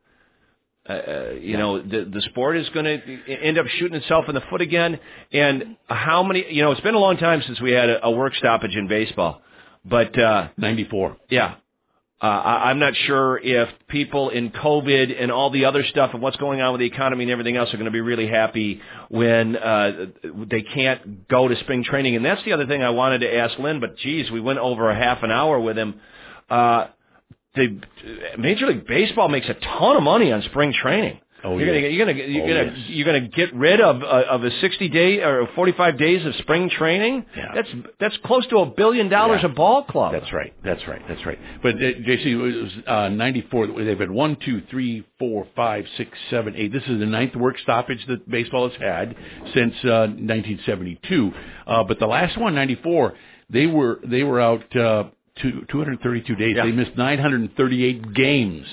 uh, you know, the the sport is going to end up shooting itself in the foot again. And how many? You know, it's been a long time since we had a, a work stoppage in baseball, but uh, ninety-four. yeah. Uh, I, I'm not sure if people in COVID and all the other stuff and what's going on with the economy and everything else are going to be really happy when uh, they can't go to spring training. And that's the other thing I wanted to ask Lynn, but geez, we went over a half an hour with him. Uh, the Major League Baseball makes a ton of money on spring training. Oh, you're yes. gonna you're gonna you're oh, gonna yes. you're gonna get rid of uh, of a sixty day or forty-five days of spring training. Yeah. That's that's close to a billion dollars Yeah. a ball club. That's right. That's right. That's right. But uh, J C, it was uh, ninety-four. They've had one, two, three, four, five, six, seven, eight. This is the ninth work stoppage that baseball has had since uh, nineteen seventy-two. Uh, but the last one, ninety-four, they were they were out uh, two, two hundred thirty-two days. Yeah. They missed nine hundred thirty-eight games.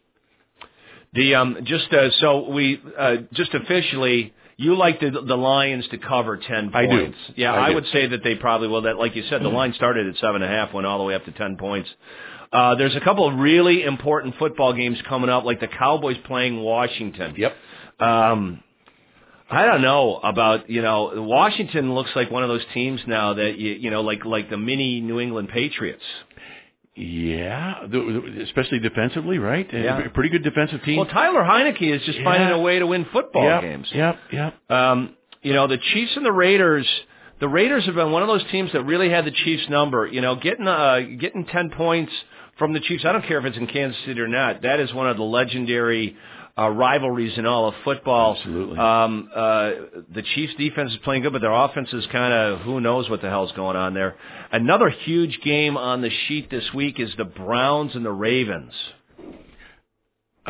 The um just uh, so we uh, just officially, you like the the Lions to cover ten points. I do. Yeah, I I, do. would say that they probably will. That, like you said, the line started at seven and a half, went all the way up to ten points. Uh, there's a couple of really important football games coming up, like the Cowboys playing Washington. Yep. Um, I don't know about, you know, Washington looks like one of those teams now that you, you know, like like the mini New England Patriots. Yeah, the- the- especially defensively, right? Yeah. A pretty good defensive team. Well, Tyler Heineke is just Yeah. finding a way to win football yep, games. Yep, yep. Um, you know, the Chiefs and the Raiders, the Raiders have been one of those teams that really had the Chiefs number. You know, getting uh, getting ten points from the Chiefs, I don't care if it's in Kansas City or not, that is one of the legendary uh, rivalries in all of football. Absolutely. Um, uh, the Chiefs' defense is playing good, but their offense is kind of, who knows what the hell's going on there. Another huge game on the sheet this week is the Browns and the Ravens. Uh,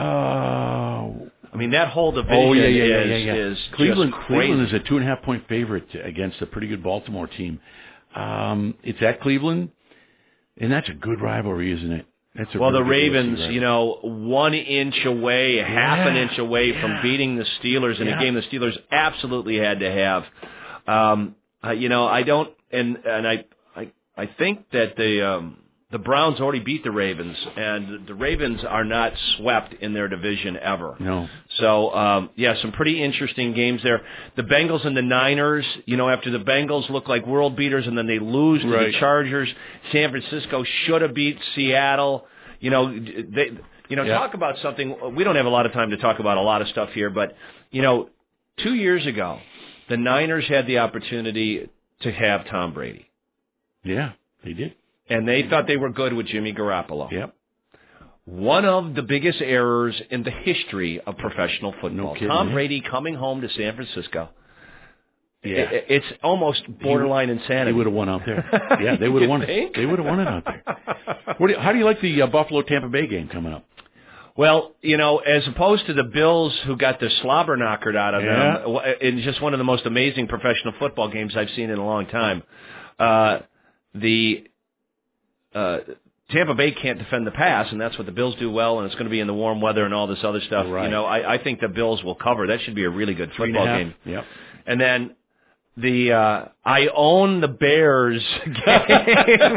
I mean, that whole division oh, yeah, yeah, yeah, is, yeah, yeah. is Cleveland, just crazy. Cleveland is a two and a half point favorite against a pretty good Baltimore team. Um, it's at Cleveland, and that's a good rivalry, isn't it? That's a Well, the really good Ravens, rivalry. you know, one inch away, half an inch away yeah. from beating the Steelers in Yeah. a game the Steelers absolutely had to have. Um, uh, you know, I don't, and and I, I, I think that the um, the Browns already beat the Ravens, and the Ravens are not swept in their division ever. No. So, um, yeah, some pretty interesting games there. The Bengals and the Niners, you know, after the Bengals look like world beaters and then they lose to Right. the Chargers, San Francisco should have beat Seattle. You know, they, you know, Yeah. talk about something. We don't have a lot of time to talk about a lot of stuff here, but, you know, two years ago, the Niners had the opportunity to have Tom Brady. Yeah, they did. And they thought they were good with Jimmy Garoppolo. Yep. One of the biggest errors in the history of professional football. No kidding, Tom eh? Brady coming home to San Francisco. Yeah. It- It's almost borderline They insanity. would have won out there. Yeah, they would You have won it. think? They would have won it out there. What do you, how do you like the uh, Buffalo-Tampa Bay game coming up? Well, you know, as opposed to the Bills who got the slobber knockered out of Yeah. them, in just one of the most amazing professional football games I've seen in a long time, uh, the uh, Tampa Bay can't defend the pass, and that's what the Bills do well, and it's going to be in the warm weather and all this other stuff. Right. You know, I, I think the Bills will cover. That should be a really good Three and a football half. game. Yep. And then the uh, I own the Bears game.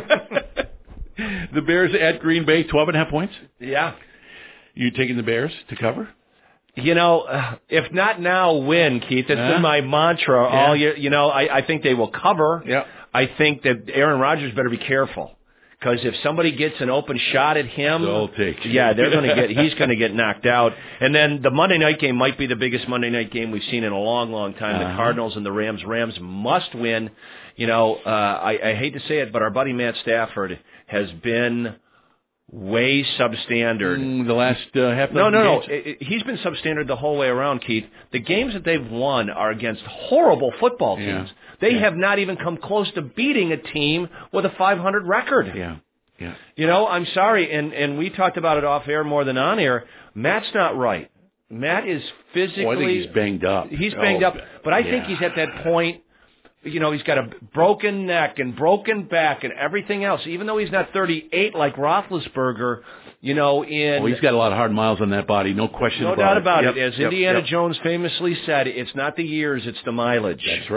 The Bears at Green Bay, twelve and a half points. Yeah. You taking the Bears to cover? You know, uh, if not now, when, Keith? It's Yeah. been my mantra Yeah. all year. You know, I, I think they will cover. Yeah. I think that Aaron Rodgers better be careful. Because if somebody gets an open shot at him, They'll take it. yeah, they're going to get. He's going to get knocked out. And then the Monday night game might be the biggest Monday night game we've seen in a long, long time. Uh-huh. The Cardinals and the Rams. Rams must win. You know, uh, I, I hate to say it, but our buddy Matt Stafford has been way substandard. Mm, the last uh, half. No, dozen no, no. games? It, it, he's been substandard the whole way around, Keith. The games that they've won are against horrible football teams. Yeah. They Yeah. have not even come close to beating a team with a five hundred record. Yeah. Yeah. You know, I'm sorry, and, and we talked about it off air more than on air. Matt's not right. Matt is physically... Oh, I think he's banged up. He's banged Oh, up, but I yeah. think he's at that point... You know, he's got a broken neck and broken back and everything else. Even though he's not thirty-eight like Roethlisberger, you know, in... Oh, he's got a lot of hard miles on that body, no question No about doubt it. about Yep, it. As yep, Indiana yep. Jones famously said, it's not the years, it's the mileage. That's right.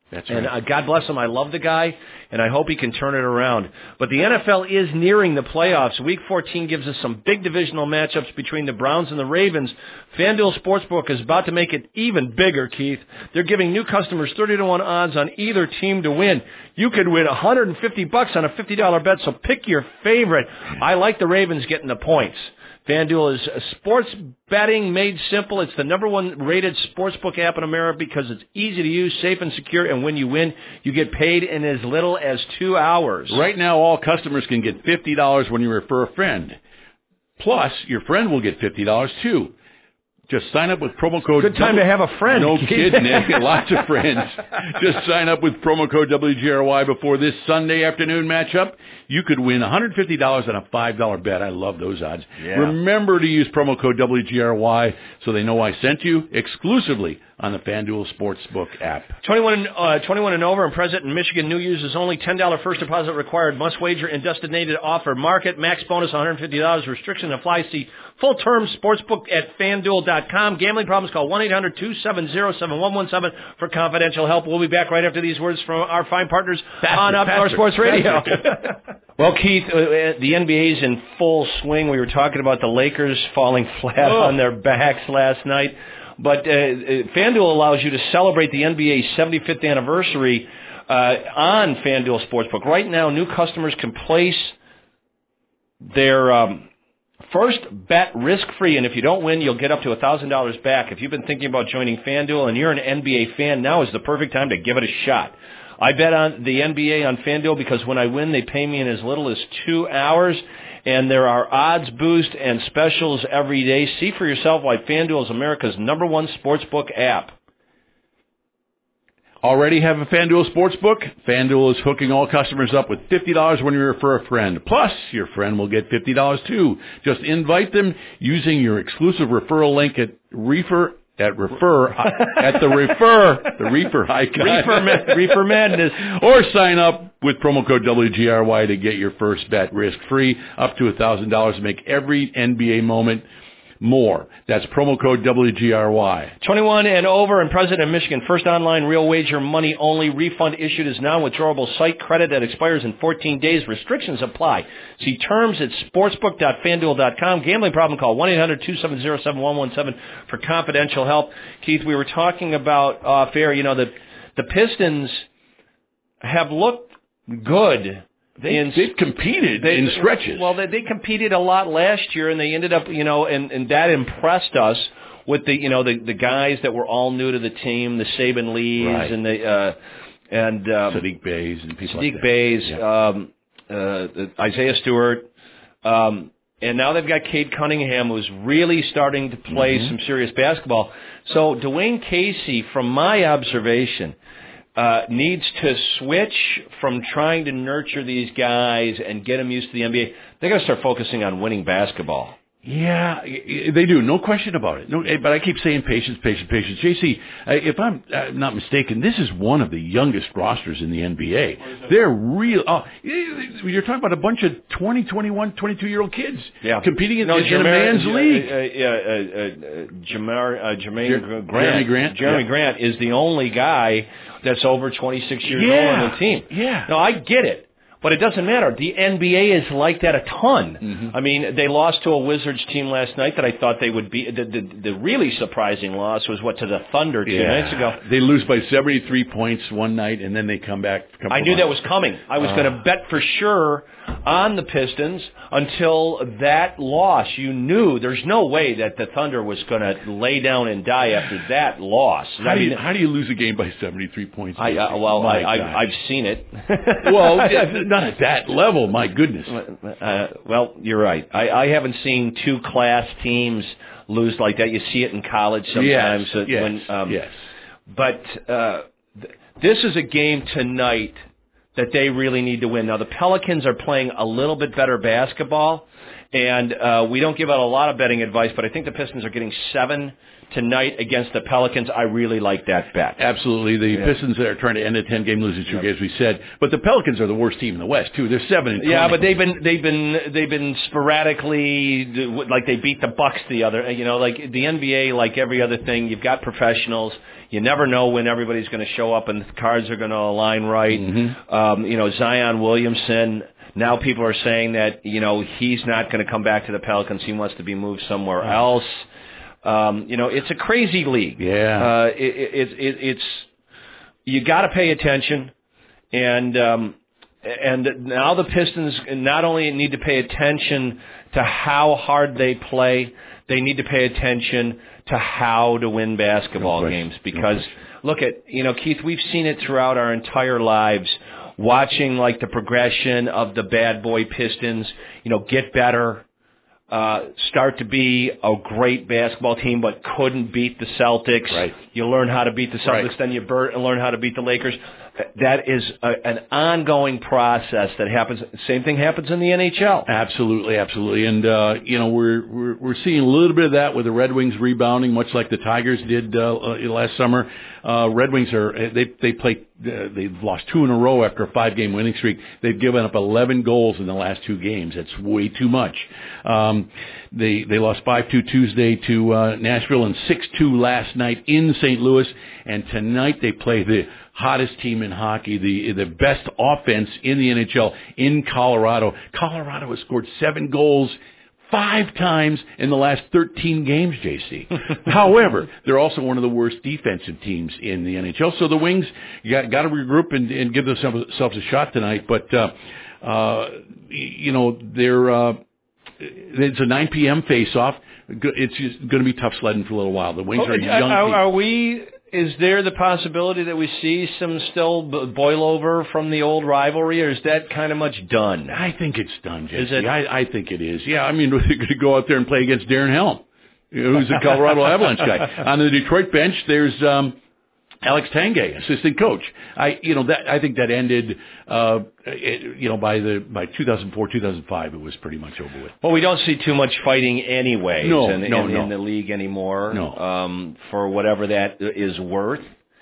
That's right. And uh, God bless him. I love the guy, and I hope he can turn it around. But the N F L is nearing the playoffs. Week fourteen gives us some big divisional matchups between the Browns and the Ravens. FanDuel Sportsbook is about to make it even bigger, Keith. They're giving new customers thirty to one odds on either team to win. You could win one hundred fifty bucks on a fifty dollar bet, so pick your favorite. I like the Ravens getting the points. FanDuel is sports betting made simple. It's the number one rated sportsbook app in America because it's easy to use, safe and secure, and when you win, you get paid in as little as two hours. Right now, all customers can get fifty dollars when you refer a friend. Plus, your friend will get fifty dollars too. Just sign up with promo code... Good time w- to have a friend. No kidding, eh? Lots of friends. Just sign up with promo code W G R Y before this Sunday afternoon matchup. You could win one hundred fifty dollars on a five dollar bet. I love those odds. Yeah. Remember to use promo code W G R Y so they know I sent you exclusively on the FanDuel Sportsbook app. twenty-one, uh, twenty-one and over and present in Michigan. New users only. ten dollars first deposit required. Must wager in designated offer market. Max bonus one hundred fifty dollars. Restriction applies. See full-term sportsbook at FanDuel dot com. Gambling problems, call one eight hundred two seven zero seven one one seven for confidential help. We'll be back right after these words from our fine partners Faster, on Outdoor faster, Sports Radio. Well, Keith, uh, the N B A's in full swing. We were talking about the Lakers falling flat oh. on their backs last night. But uh, FanDuel allows you to celebrate the N B A's seventy-fifth anniversary uh, on FanDuel Sportsbook. Right now, new customers can place their um, first bet risk-free, and if you don't win, you'll get up to one thousand dollars back. If you've been thinking about joining FanDuel and you're an N B A fan, now is the perfect time to give it a shot. I bet on the N B A on FanDuel because when I win, they pay me in as little as two hours. And there are odds boost and specials every day. See for yourself why FanDuel is America's number one sportsbook app. Already have a FanDuel Sportsbook? FanDuel is hooking all customers up with fifty dollars when you refer a friend. Plus, your friend will get fifty dollars too. Just invite them using your exclusive referral link at refer at refer at the refer the refer icon. Refer, refer madness. Or sign up with promo code W G R Y to get your first bet risk free up to one thousand dollars to make every N B A moment more. That's promo code W G R Y. twenty-one and over and present in Michigan. First online real wager money only. Refund issued as non-withdrawable site credit that expires in fourteen days. Restrictions apply. See terms at sportsbook dot fanduel dot com. Gambling problem, call one eight hundred two seven zero seven one one seven for confidential help. Keith, we were talking about off air, you know, the, the Pistons have looked good. They, in, they've competed they, in stretches. Well, they, they competed a lot last year, and they ended up, you know, and, and that impressed us with the, you know, the, the guys that were all new to the team, the Saban Lees right. and the uh, and um, Sadiq Bays and people Sadiq like that. Bays, Yeah. um, uh, Isaiah Stewart, um, and now they've got Cade Cunningham, who's really starting to play mm-hmm. some serious basketball. So Dwayne Casey, from my observation, Uh, needs to switch from trying to nurture these guys and get them used to the N B A. They got to start focusing on winning basketball. Yeah, they do. No question about it. No, but I keep saying patience, patience, patience. J C, if I'm not mistaken, this is one of the youngest rosters in the N B A. They're real. Oh, you're talking about a bunch of twenty, twenty-one, twenty-two-year-old kids yeah. competing in, no, in Jamar, a man's uh, league. Uh, uh, uh, uh, Jamar, uh, Jermaine Jer- Grant. Jeremy Grant. Jeremy yeah. Grant is the only guy that's over twenty-six years yeah. old on the team. Yeah. No, I get it. But it doesn't matter. The N B A is like that a ton. Mm-hmm. I mean, they lost to a Wizards team last night that I thought they would be. The, the, the really surprising loss was, what, to the Thunder two yeah. nights ago. They lose by seventy-three points one night, and then they come back. Come I knew that was coming. I was uh. going to bet for sure on the Pistons until that loss. You knew there's no way that the Thunder was going to lay down and die after that loss. How, I do mean, you, how do you lose a game by seventy-three points? I, uh, well, I, My I, God. I've seen it. Well, not at that level. My goodness. Uh, well, you're right. I, I haven't seen two class teams lose like that. You see it in college sometimes. Yes, uh, yes, when, um, yes. But uh, th- this is a game tonight that they really need to win. Now, the Pelicans are playing a little bit better basketball, And uh, we don't give out a lot of betting advice, but I think the Pistons are getting seven tonight against the Pelicans. I really like that bet. Absolutely. The yeah. Pistons are trying to end a ten-game losing streak, yep. as we said. But the Pelicans are the worst team in the West, too. They're seven and twenty. Yeah, but they've been they've been they've been sporadically, like they beat the Bucks the other. You know, like the N B A, like every other thing, you've got professionals. You never know when everybody's going to show up and the cards are going to align right. Mm-hmm. Um, you know, Zion Williamson. Now people are saying that, you know, he's not going to come back to the Pelicans. He wants to be moved somewhere else. Um, you know, it's a crazy league. Yeah. Uh, it, it, it, it's, you got to pay attention. And, um, and now the Pistons not only need to pay attention to how hard they play, they need to pay attention to how to win basketball no games. Because, no look at, you know, Keith, we've seen it throughout our entire lives. Watching like the progression of the bad boy Pistons, you know, get better, uh, start to be a great basketball team, but couldn't beat the Celtics. Right. You learn how to beat the Celtics, right. then you burn and learn how to beat the Lakers. That is a, an ongoing process that happens. Same thing happens in the N H L. Absolutely, absolutely. And, uh, you know, we're, we're, we're seeing a little bit of that with the Red Wings rebounding, much like the Tigers did, uh, last summer. Uh, Red Wings are, they, they play, uh, they've lost two in a row after a five game winning streak. They've given up eleven goals in the last two games. That's way too much. Um, they, they lost five two Tuesday to, uh, Nashville and six two last night in Saint Louis. And tonight they play the hottest team in hockey, the the best offense in the N H L in Colorado. Colorado has scored seven goals five times in the last thirteen games, J C. However, they're also one of the worst defensive teams in the N H L. So the Wings got, got to regroup and, and give themselves a shot tonight. But, uh, uh, you know, they're, uh, it's a nine p.m. face-off. It's just going to be tough sledding for a little while. The Wings oh, are young. Are, are we... Is there the possibility that we see some still boil over from the old rivalry, or is that kind of much done? I think it's done, J C. Is it? I, I think it is. Yeah, I mean, they're going to go out there and play against Darren Helm, who's a Colorado Avalanche guy. On the Detroit bench, there's um, Alex Tanguay, assistant coach. I, you know, that I think that ended, uh, it, you know, by the by two thousand four, two thousand five, it was pretty much over with. Well, we don't see too much fighting anyways no, in, no, in, no. in the league anymore. No. Um, for whatever that is worth.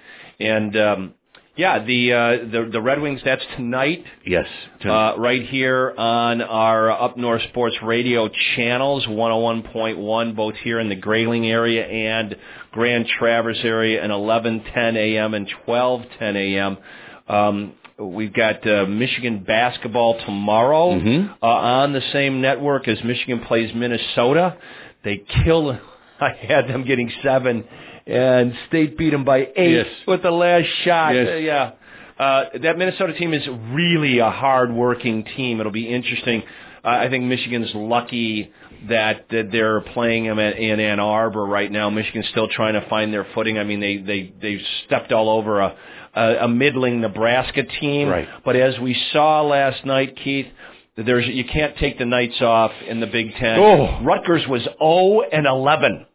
And um, yeah, the, uh, the the Red Wings. That's tonight. Yes, tonight. Uh, right here on our Up North Sports Radio channels, one oh one point one, both here in the Grayling area and Grand Traverse area, and eleven ten a.m. and twelve ten a.m. Um, we've got uh, Michigan basketball tomorrow mm-hmm. uh, on the same network as Michigan plays Minnesota. They killed. I had them getting seven. And State beat them by eight yes. with the last shot. Yes. Uh, yeah. Uh, that Minnesota team is really a hard-working team. It'll be interesting. Uh, I think Michigan's lucky that, that they're playing them at, in Ann Arbor right now. Michigan's still trying to find their footing. I mean, they, they, they've stepped all over a, a, a middling Nebraska team. Right. But as we saw last night, Keith, there's you can't take the nights off in the Big Ten. Oh. Rutgers was oh and eleven.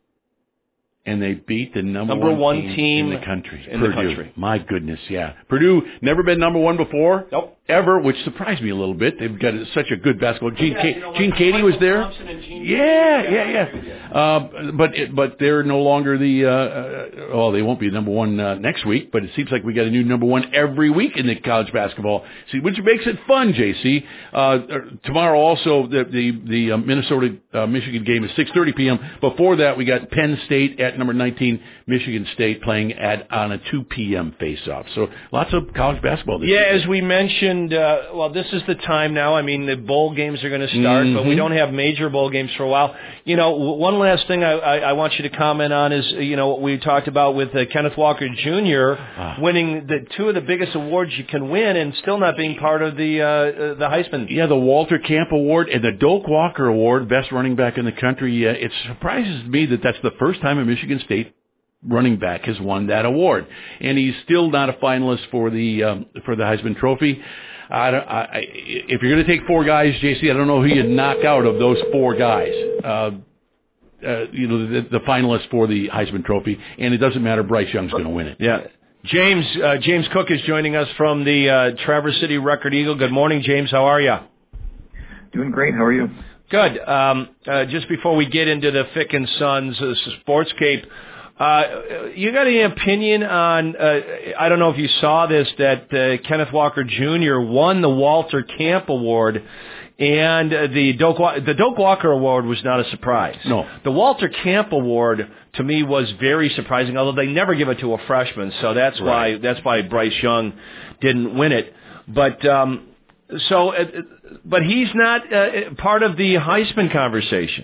And they beat the number, number one, one team, team in the country. In Purdue. the country. My goodness, yeah. Purdue never been number one before. Nope. Ever, which surprised me a little bit. They've got such a good basketball. Gene, yeah, K- you know, Gene like Katie was there. Gene Yeah, yeah, yeah. yeah. Uh, but it, but they're no longer the. Uh, uh, well, they won't be number one uh, next week. But it seems like we got a new number one every week in the college basketball. See, which makes it fun, J C. Uh, tomorrow also the the the uh, Minnesota uh, Michigan game is six thirty p.m. Before that, we got Penn State at number nineteen. Michigan State playing at on a two p.m. face-off. So lots of college basketball this Yeah, weekend. as we mentioned, uh, well, this is the time now. I mean, the bowl games are going to start, mm-hmm. but we don't have major bowl games for a while. You know, one last thing I, I, I want you to comment on is, you know, what we talked about with uh, Kenneth Walker Junior ah. winning the two of the biggest awards you can win and still not being part of the uh, uh, the Heisman. Yeah, the Walter Camp Award and the Doak Walker Award, best running back in the country. Uh, it surprises me that that's the first time a Michigan State running back has won that award, and he's still not a finalist for the um, for the Heisman Trophy. I, don't, I, I, if you're going to take four guys, J C, I don't know who you'd knock out of those four guys. Uh, uh, you know, the, the finalists for the Heisman Trophy, and it doesn't matter. Bryce Young's going to win it. Yeah. James uh, James Cook is joining us from the uh, Traverse City Record Eagle. Good morning, James. How are you? Doing great. How are you? Good. Um, uh, just before we get into the Fick and Sons uh, Sportscape, uh, you got any opinion on, uh, I don't know if you saw this, that uh, Kenneth Walker Junior won the Walter Camp Award, and uh, the Doak, the Doak Walker Award was not a surprise. No. The Walter Camp Award, to me, was very surprising, although they never give it to a freshman, so that's Right. why that's why Bryce Young didn't win it. But... Um, So, uh, but he's not uh, part of the Heisman conversation.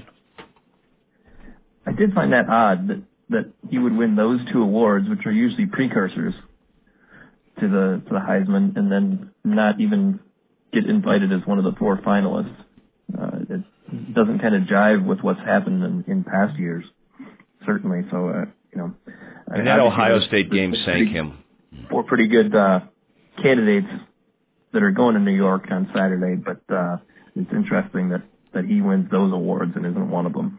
I did find that odd that, that he would win those two awards, which are usually precursors to the to the Heisman, and then not even get invited as one of the four finalists. Uh, it doesn't kind of jive with what's happened in, in past years, certainly. So, uh, you know, and that Ohio State game sank him. Four pretty good uh, candidates that are going to New York on Saturday, but uh, it's interesting that, that he wins those awards and isn't one of them.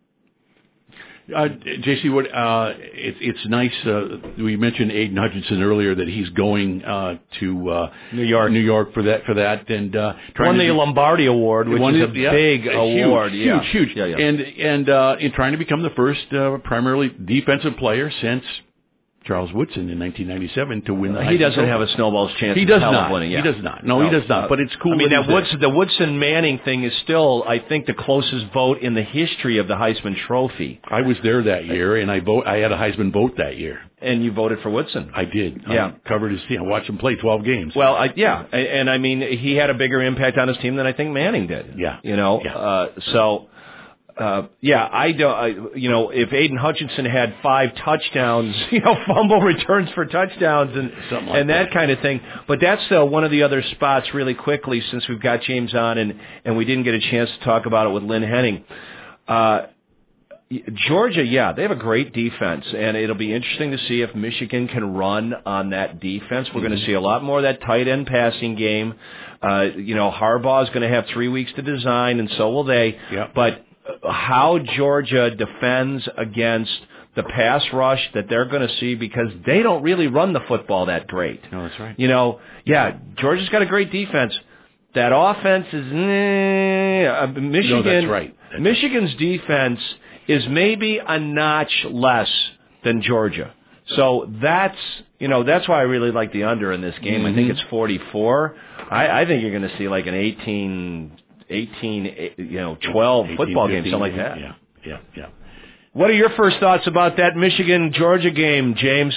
Uh, J C, what, uh, it, it's nice, uh, we mentioned Aiden Hutchinson earlier that he's going, uh, to, uh, New York, New York for that, for that, and, uh, trying won to the be, Lombardi Award, which is a yeah, big a award. Huge, yeah. huge, huge. Yeah, yeah. And, and, uh, in trying to become the first, uh, primarily defensive player since Charles Woodson in nineteen ninety-seven to win the He Heisman doesn't Trophy. have a snowball's chance He does in hell not. of winning. Yeah. He does not. No, no, he does not. Uh, but it's cool. I mean, that that Woodson, the Woodson Manning thing is still, I think, the closest vote in the history of the Heisman Trophy. I was there that year, and I vote. I had a Heisman vote that year. And you voted for Woodson. I did. Yeah. I covered his team. I watched him play twelve games. Well, I, yeah, and, and I mean, he had a bigger impact on his team than I think Manning did. Yeah. You know, Yeah. uh, so. Uh, yeah, I don't, I, you know, if Aiden Hutchinson had five touchdowns, you know, fumble returns for touchdowns and, Something like and that, that kind of thing. But that's uh, one of the other spots really quickly since we've got James on and, and we didn't get a chance to talk about it with Lynn Henning. Uh, Georgia, yeah, they have a great defense, and it'll be interesting to see if Michigan can run on that defense. We're mm-hmm. going to see a lot more of that tight end passing game. Uh, you know, Harbaugh is going to have three weeks to design, and so will they. Yep. But how Georgia defends against the pass rush that they're going to see, because they don't really run the football that great. No, that's right. You know, yeah, Georgia's got a great defense. That offense is eh, uh, Michigan. No, that's right. That's Michigan's defense is maybe a notch less than Georgia. So that's, you know, that's why I really like the under in this game. Mm-hmm. I think it's forty-four. I, I think you're going to see like an eighteen, eighteen, you know, twelve eighteen, football fifteen, game, something like that. Yeah, yeah, yeah. What are your first thoughts about that Michigan-Georgia game, James?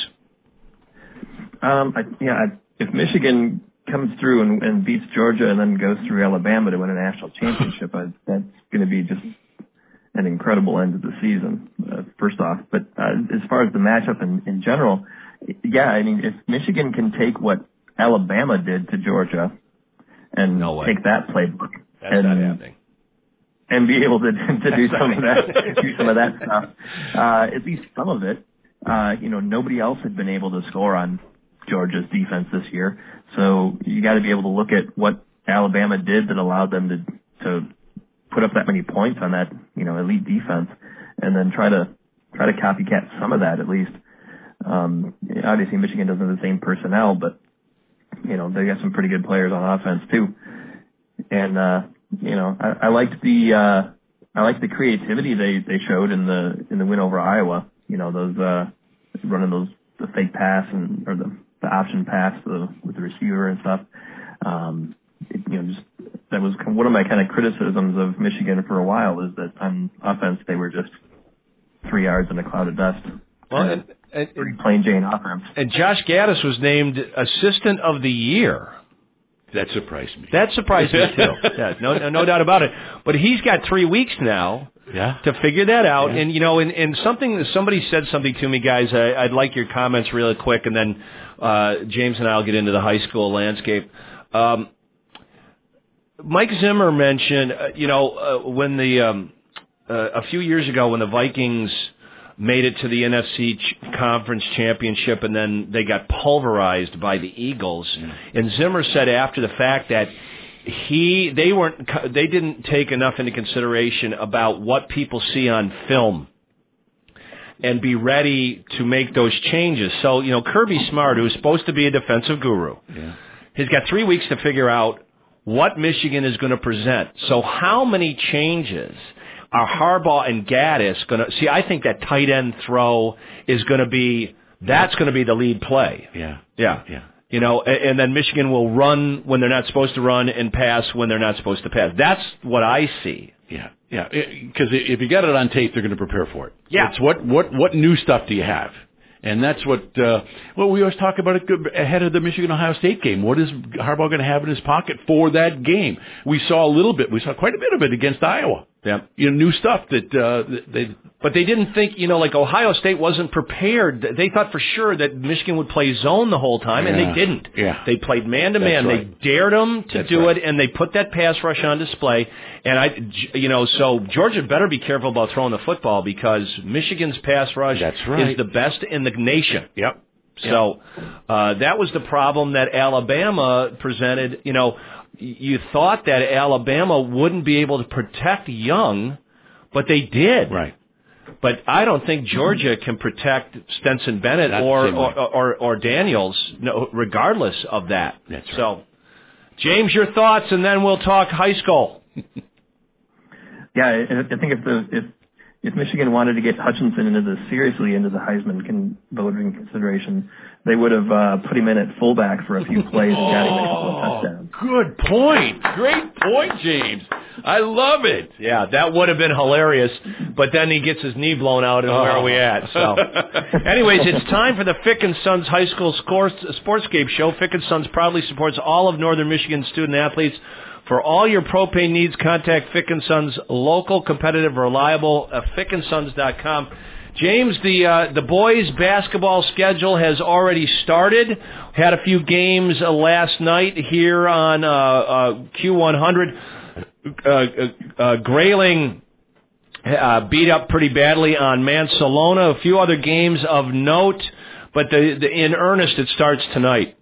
Um, I, yeah, I, if Michigan comes through and, and beats Georgia and then goes through Alabama to win a national championship, I, that's going to be just an incredible end of the season, uh, first off. But uh, as far as the matchup in, in general, yeah, I mean, if Michigan can take what Alabama did to Georgia and no way. take that playbook That's and, not happening. and be able to to do some of that, do some of that stuff, uh, at least some of it, uh, you know, nobody else had been able to score on Georgia's defense this year. So you got to be able to look at what Alabama did that allowed them to to put up that many points on that, you know, elite defense, and then try to try to copycat some of that at least. Um, obviously, Michigan doesn't have the same personnel, but you know they got some pretty good players on offense too. And uh, you know, I, I liked the uh, I liked the creativity they they showed in the in the win over Iowa. You know, those uh, running those the fake pass and or the the option pass the, with the receiver and stuff. Um, it, you know, just that was one of my kind of criticisms of Michigan for a while, is that on offense they were just three yards in a cloud of dust. Well, and, and, pretty plain Jane offense. And Josh Gaddis was named Assistant of the Year. That surprised me. That surprised me too. Yeah, no, no doubt about it. But he's got three weeks now. Yeah. To figure that out. Yeah. And, you know, and, and something, somebody said something to me, guys. I, I'd like your comments really quick, and then uh, James and I will get into the high school landscape. Um, Mike Zimmer mentioned, uh, you know, uh, when the, um, uh, a few years ago when the Vikings made it to the N F C ch- Conference Championship and then they got pulverized by the Eagles. Mm. And Zimmer said after the fact that He, they weren't, they didn't take enough into consideration about what people see on film and be ready to make those changes. So, you know, Kirby Smart, who's supposed to be a defensive guru, yeah. has got three weeks to figure out what Michigan is going to present. So how many changes are Harbaugh and Gaddis going to – see, I think that tight end throw is going to be – that's going to be the lead play. Yeah. Yeah. Yeah. You know, and then Michigan will run when they're not supposed to run and pass when they're not supposed to pass. That's what I see. Yeah, yeah. Because if you got it on tape, they're going to prepare for it. Yeah. It's what what what new stuff do you have? And that's what, uh, well, we always talk about it ahead of the Michigan-Ohio State game. What is Harbaugh going to have in his pocket for that game? We saw a little bit. We saw quite a bit of it against Iowa. Yeah. You know, new stuff that, uh, they, but they didn't think, you know, like Ohio State wasn't prepared. They thought for sure that Michigan would play zone the whole time, and yeah. they didn't. Yeah. They played man-to-man. Right. They dared them to That's do right. it, and they put that pass rush on display. And, I, you know, so Georgia better be careful about throwing the football because Michigan's pass rush That's right. is the best in the nation. Yep. So uh, that was the problem that Alabama presented. You know, you thought that Alabama wouldn't be able to protect Young, but they did. Right. But I don't think Georgia can protect Stenson Bennett or or, or or Daniels, no, regardless of that. That's right. So, James, your thoughts, and then we'll talk high school. Yeah, I I think if the if if Michigan wanted to get Hutchinson into the seriously into the Heisman con- voting consideration, they would have uh, put him in at fullback for a few plays and got him a couple of touchdowns. Good point. Great point, James. I love it. Yeah, that would have been hilarious, but then he gets his knee blown out, and oh. where are we at? So, anyways, it's time for the Fick and Sons High School Scores, Sportscape Show. Fick and Sons proudly supports all of Northern Michigan student athletes. For all your propane needs, contact Fick and Sons, local, competitive, reliable, uh, fick and sons dot com. James, the uh, the boys' basketball schedule has already started. Had a few games uh, last night here on uh, uh, Q one hundred. Uh, uh, uh, Grayling uh, beat up pretty badly on Mansalona. A few other games of note, but the, the, in earnest, it starts tonight.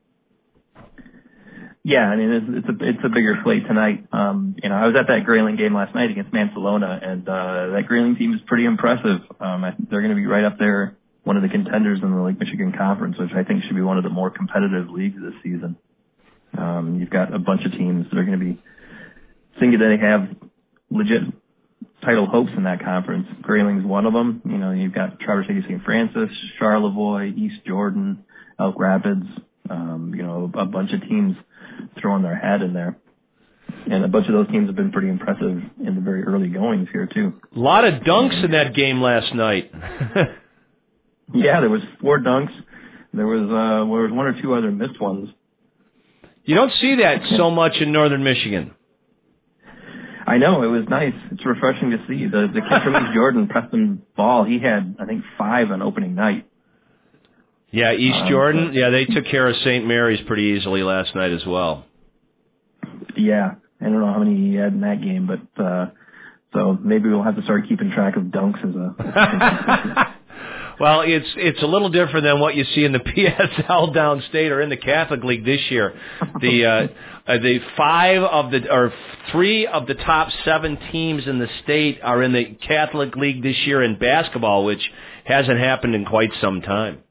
Yeah, I mean, it's, it's a it's a bigger slate tonight. Um, you know, I was at that Grayling game last night against Mansalona, and uh, that Grayling team is pretty impressive. Um, I think they're going to be right up there, one of the contenders in the Lake Michigan Conference, which I think should be one of the more competitive leagues this season. Um, you've got a bunch of teams that are going to be thinking that they have legit title hopes in that conference. Grayling's one of them. You know, you've got Traverse City Saint Francis, Charlevoix, East Jordan, Elk Rapids. Um, you know, a bunch of teams throwing their hat in there. And a bunch of those teams have been pretty impressive in the very early goings here, too. A lot of dunks in that game last night. Yeah, there was four dunks. There was, uh, there was one or two other missed ones. You don't see that so much in Northern Michigan. I know, it was nice. It's refreshing to see. The, the kid from East Jordan, Preston Ball, he had, I think, five on opening night. Yeah, East um, Jordan, yeah, they took care of Saint Mary's pretty easily last night as well. Yeah, I don't know how many he had in that game, but uh, so maybe we'll have to start keeping track of dunks as a. Well, it's it's a little different than what you see in the P S L downstate or in the Catholic League this year. The uh, uh, the five of the or three of the top seven teams in the state are in the Catholic League this year in basketball, which hasn't happened in quite some time.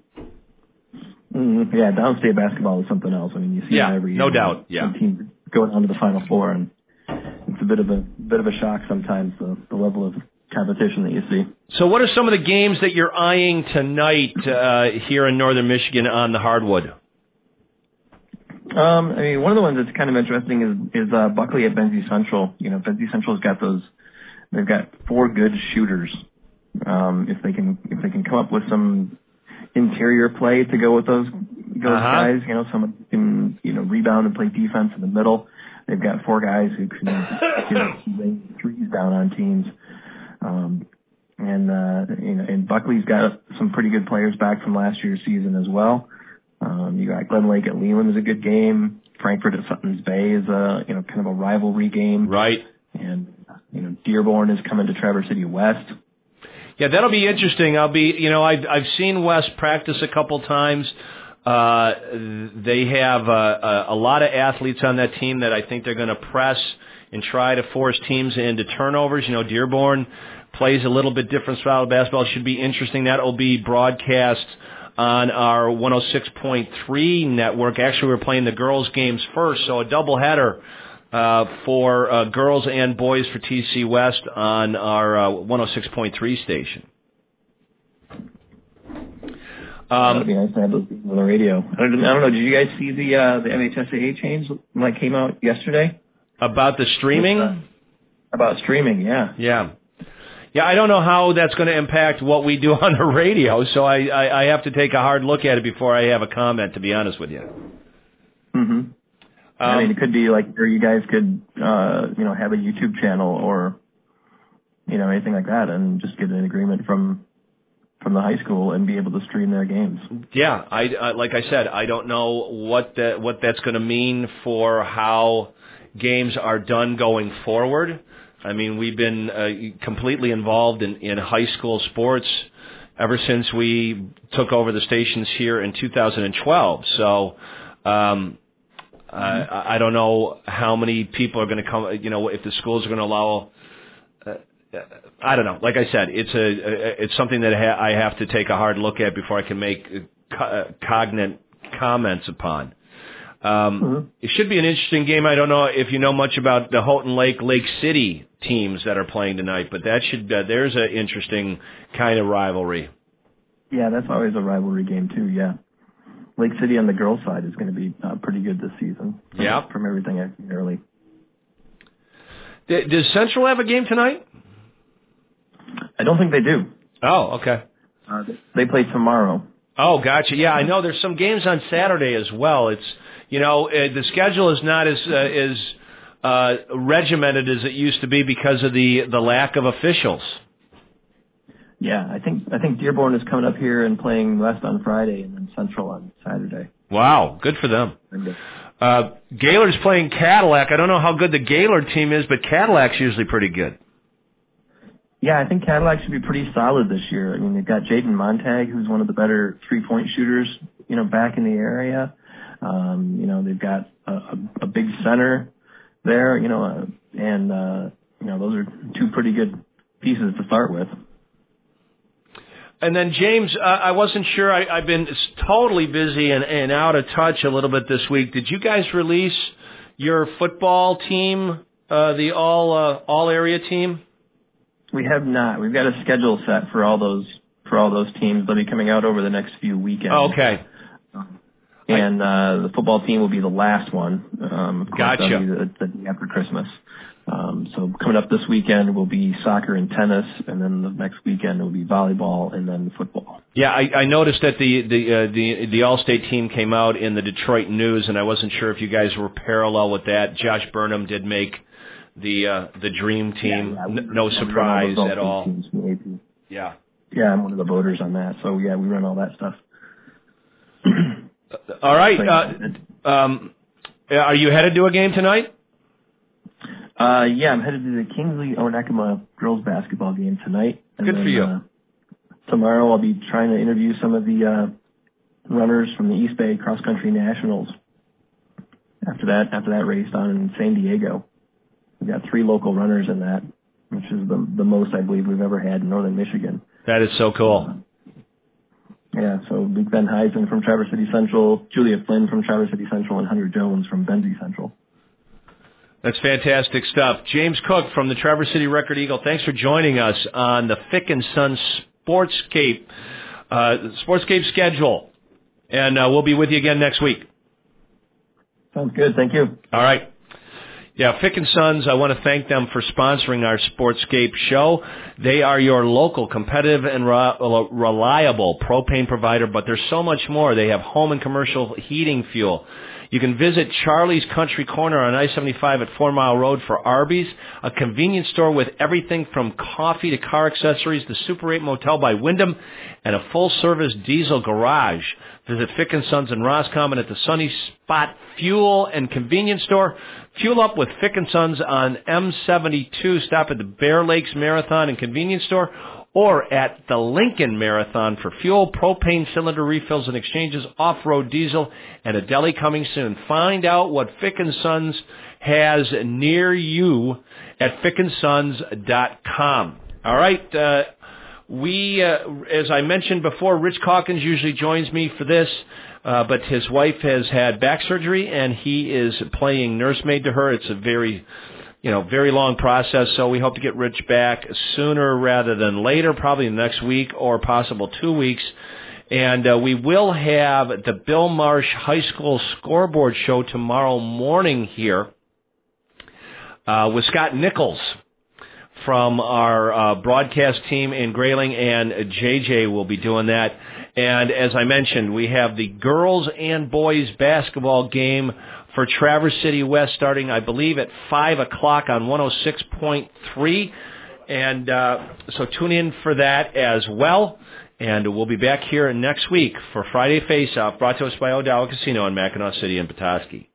Mm, yeah, downstate basketball is something else. I mean, you see yeah, it every year. No doubt. Yeah, teams going on to the Final Four, and it's a bit of a bit of a shock sometimes the, the level of competition that you see. So, what are some of the games that you're eyeing tonight uh, here in Northern Michigan on the hardwood? Um, I mean, one of the ones that's kind of interesting is is uh, Buckley at Benzie Central. You know, Benzie Central's got those. They've got four good shooters. Um, if they can if they can come up with some interior play to go with those those uh-huh. guys, you know, someone who can, you know, rebound and play defense in the middle. They've got four guys who can, you know, lay threes down on teams. Um, and, uh, you know, and Buckley's got some pretty good players back from last year's season as well. Um, you got Glen Lake at Leland is a good game. Frankfurt at Sutton's Bay is a, you know, kind of a rivalry game. Right. And, you know, Dearborn is coming to Traverse City West. Yeah, that'll be interesting. I'll be, you know, I've, I've seen West practice a couple times. Uh, they have uh, a, a lot of athletes on that team that I think they're going to press and try to force teams into turnovers. You know, Dearborn plays a little bit different style of basketball. It should be interesting. That will be broadcast on our one oh six point three network. Actually, we're playing the girls' games first, so a doubleheader uh, for uh, girls and boys for T C West on our uh, one oh six point three station. Um, That'd be nice to have those on the radio. I don't, I don't know. Did you guys see the uh, the M H S A A change that came out yesterday about the streaming? Uh, about streaming, yeah. Yeah. Yeah, I don't know how that's going to impact what we do on the radio, so I, I, I have to take a hard look at it before I have a comment, to be honest with you. Mm-hmm. Um, I mean, it could be like, or you guys could, uh, you know, have a YouTube channel or, you know, anything like that and just get an agreement from from the high school and be able to stream their games. Yeah, I, I like I said, I don't know what that, what that's going to mean for how games are done going forward. I mean, we've been uh, completely involved in, in high school sports ever since we took over the stations here in two thousand twelve. So um, mm-hmm. I, I don't know how many people are going to come, you know, if the schools are going to allow. Uh, I don't know. Like I said, it's a it's something that I have to take a hard look at before I can make co- cognate comments upon. Um, mm-hmm. It should be an interesting game. I don't know if you know much about the Houghton Lake, Lake City teams that are playing tonight, but that should uh, there's an interesting kind of rivalry. Yeah, that's always a rivalry game too. Yeah, Lake City on the girls' side is going to be uh, pretty good this season. From, yeah, from everything I've seen early. D- does Central have a game tonight? I don't think they do. Oh, okay. Uh, they play tomorrow. Oh, gotcha. Yeah, I know there's some games on Saturday as well. It's You know, uh, the schedule is not as uh, as uh, regimented as it used to be because of the, the lack of officials. Yeah, I think I think Dearborn is coming up here and playing West on Friday and then Central on Saturday. Wow, good for them. Uh, Gaylord's playing Cadillac. I don't know how good the Gaylord team is, but Cadillac's usually pretty good. Yeah, I think Cadillac should be pretty solid this year. I mean, they've got Jaden Montag, who's one of the better three-point shooters, you know, back in the area. Um, you know, they've got a, a, a big center there, you know, uh, and, uh, you know, those are two pretty good pieces to start with. And then, James, uh, I wasn't sure. I, I've been totally busy and, and out of touch a little bit this week. Did you guys release your football team, uh, the all uh, all area team? We have not. We've got a schedule set for all those for all those teams. They'll be coming out over the next few weekends. Oh, okay. And uh, the football team will be the last one. Um, of course, gotcha. That'll be the, the day after Christmas. Um, so coming up this weekend will be soccer and tennis, and then the next weekend will be volleyball and then football. Yeah, I, I noticed that the the uh, the the All-State team came out in the Detroit News, and I wasn't sure if you guys were parallel with that. Josh Burnham did make the uh, the Dream Team. Yeah, yeah, no surprise at all. Teams, yeah. Yeah, I'm one of the voters on that. So yeah, we run all that stuff. All right. Uh, um, are you headed to a game tonight? Uh, yeah, I'm headed to the Kingsley Onekama girls basketball game tonight. And Good then, for you. Uh, tomorrow I'll be trying to interview some of the uh, runners from the East Bay Cross Country Nationals. After that, after that race down in San Diego, we've got three local runners in that, which is the the most I believe we've ever had in northern Michigan. That is so cool. Uh, Yeah, so Big Ben Heisen from Traverse City Central, Julia Flynn from Traverse City Central, and Hunter Jones from Benzie Central. That's fantastic stuff. James Cook from the Traverse City Record Eagle, thanks for joining us on the Fick and Son Sportscape, uh, Sportscape schedule. And uh, we'll be with you again next week. Sounds good. Thank you. All right. Yeah, Fick and Sons, I want to thank them for sponsoring our Sportscape show. They are your local, competitive, and re- reliable propane provider, but there's so much more. They have home and commercial heating fuel. You can visit Charlie's Country Corner on I seventy-five at Four Mile Road for Arby's, a convenience store with everything from coffee to car accessories, the Super eight Motel by Wyndham, and a full-service diesel garage. Visit Fick and Sons in Roscommon at the Sunny Spot Fuel and Convenience Store. Fuel up with Fick and Sons on M seventy-two. Stop at the Bear Lakes Marathon and Convenience Store, or at the Lincoln Marathon for fuel, propane cylinder refills and exchanges, off-road diesel, and a deli coming soon. Find out what Fick and Sons has near you at fick and sons dot com. All right, uh, we, uh, as I mentioned before, Rich Calkins usually joins me for this, uh, but his wife has had back surgery, and he is playing nursemaid to her. It's a very, you know, very long process, so we hope to get Rich back sooner rather than later, probably next week or possible two weeks. And uh, we will have the Bill Marsh High School Scoreboard Show tomorrow morning here uh, with Scott Nichols from our uh, broadcast team in Grayling, and J J will be doing that. And as I mentioned, we have the girls and boys basketball game for Traverse City West starting, I believe, at five o'clock on one oh six point three. And uh, so tune in for that as well. And we'll be back here next week for Friday Face-Off, brought to us by O'Dowd Casino in Mackinac City and Petoskey.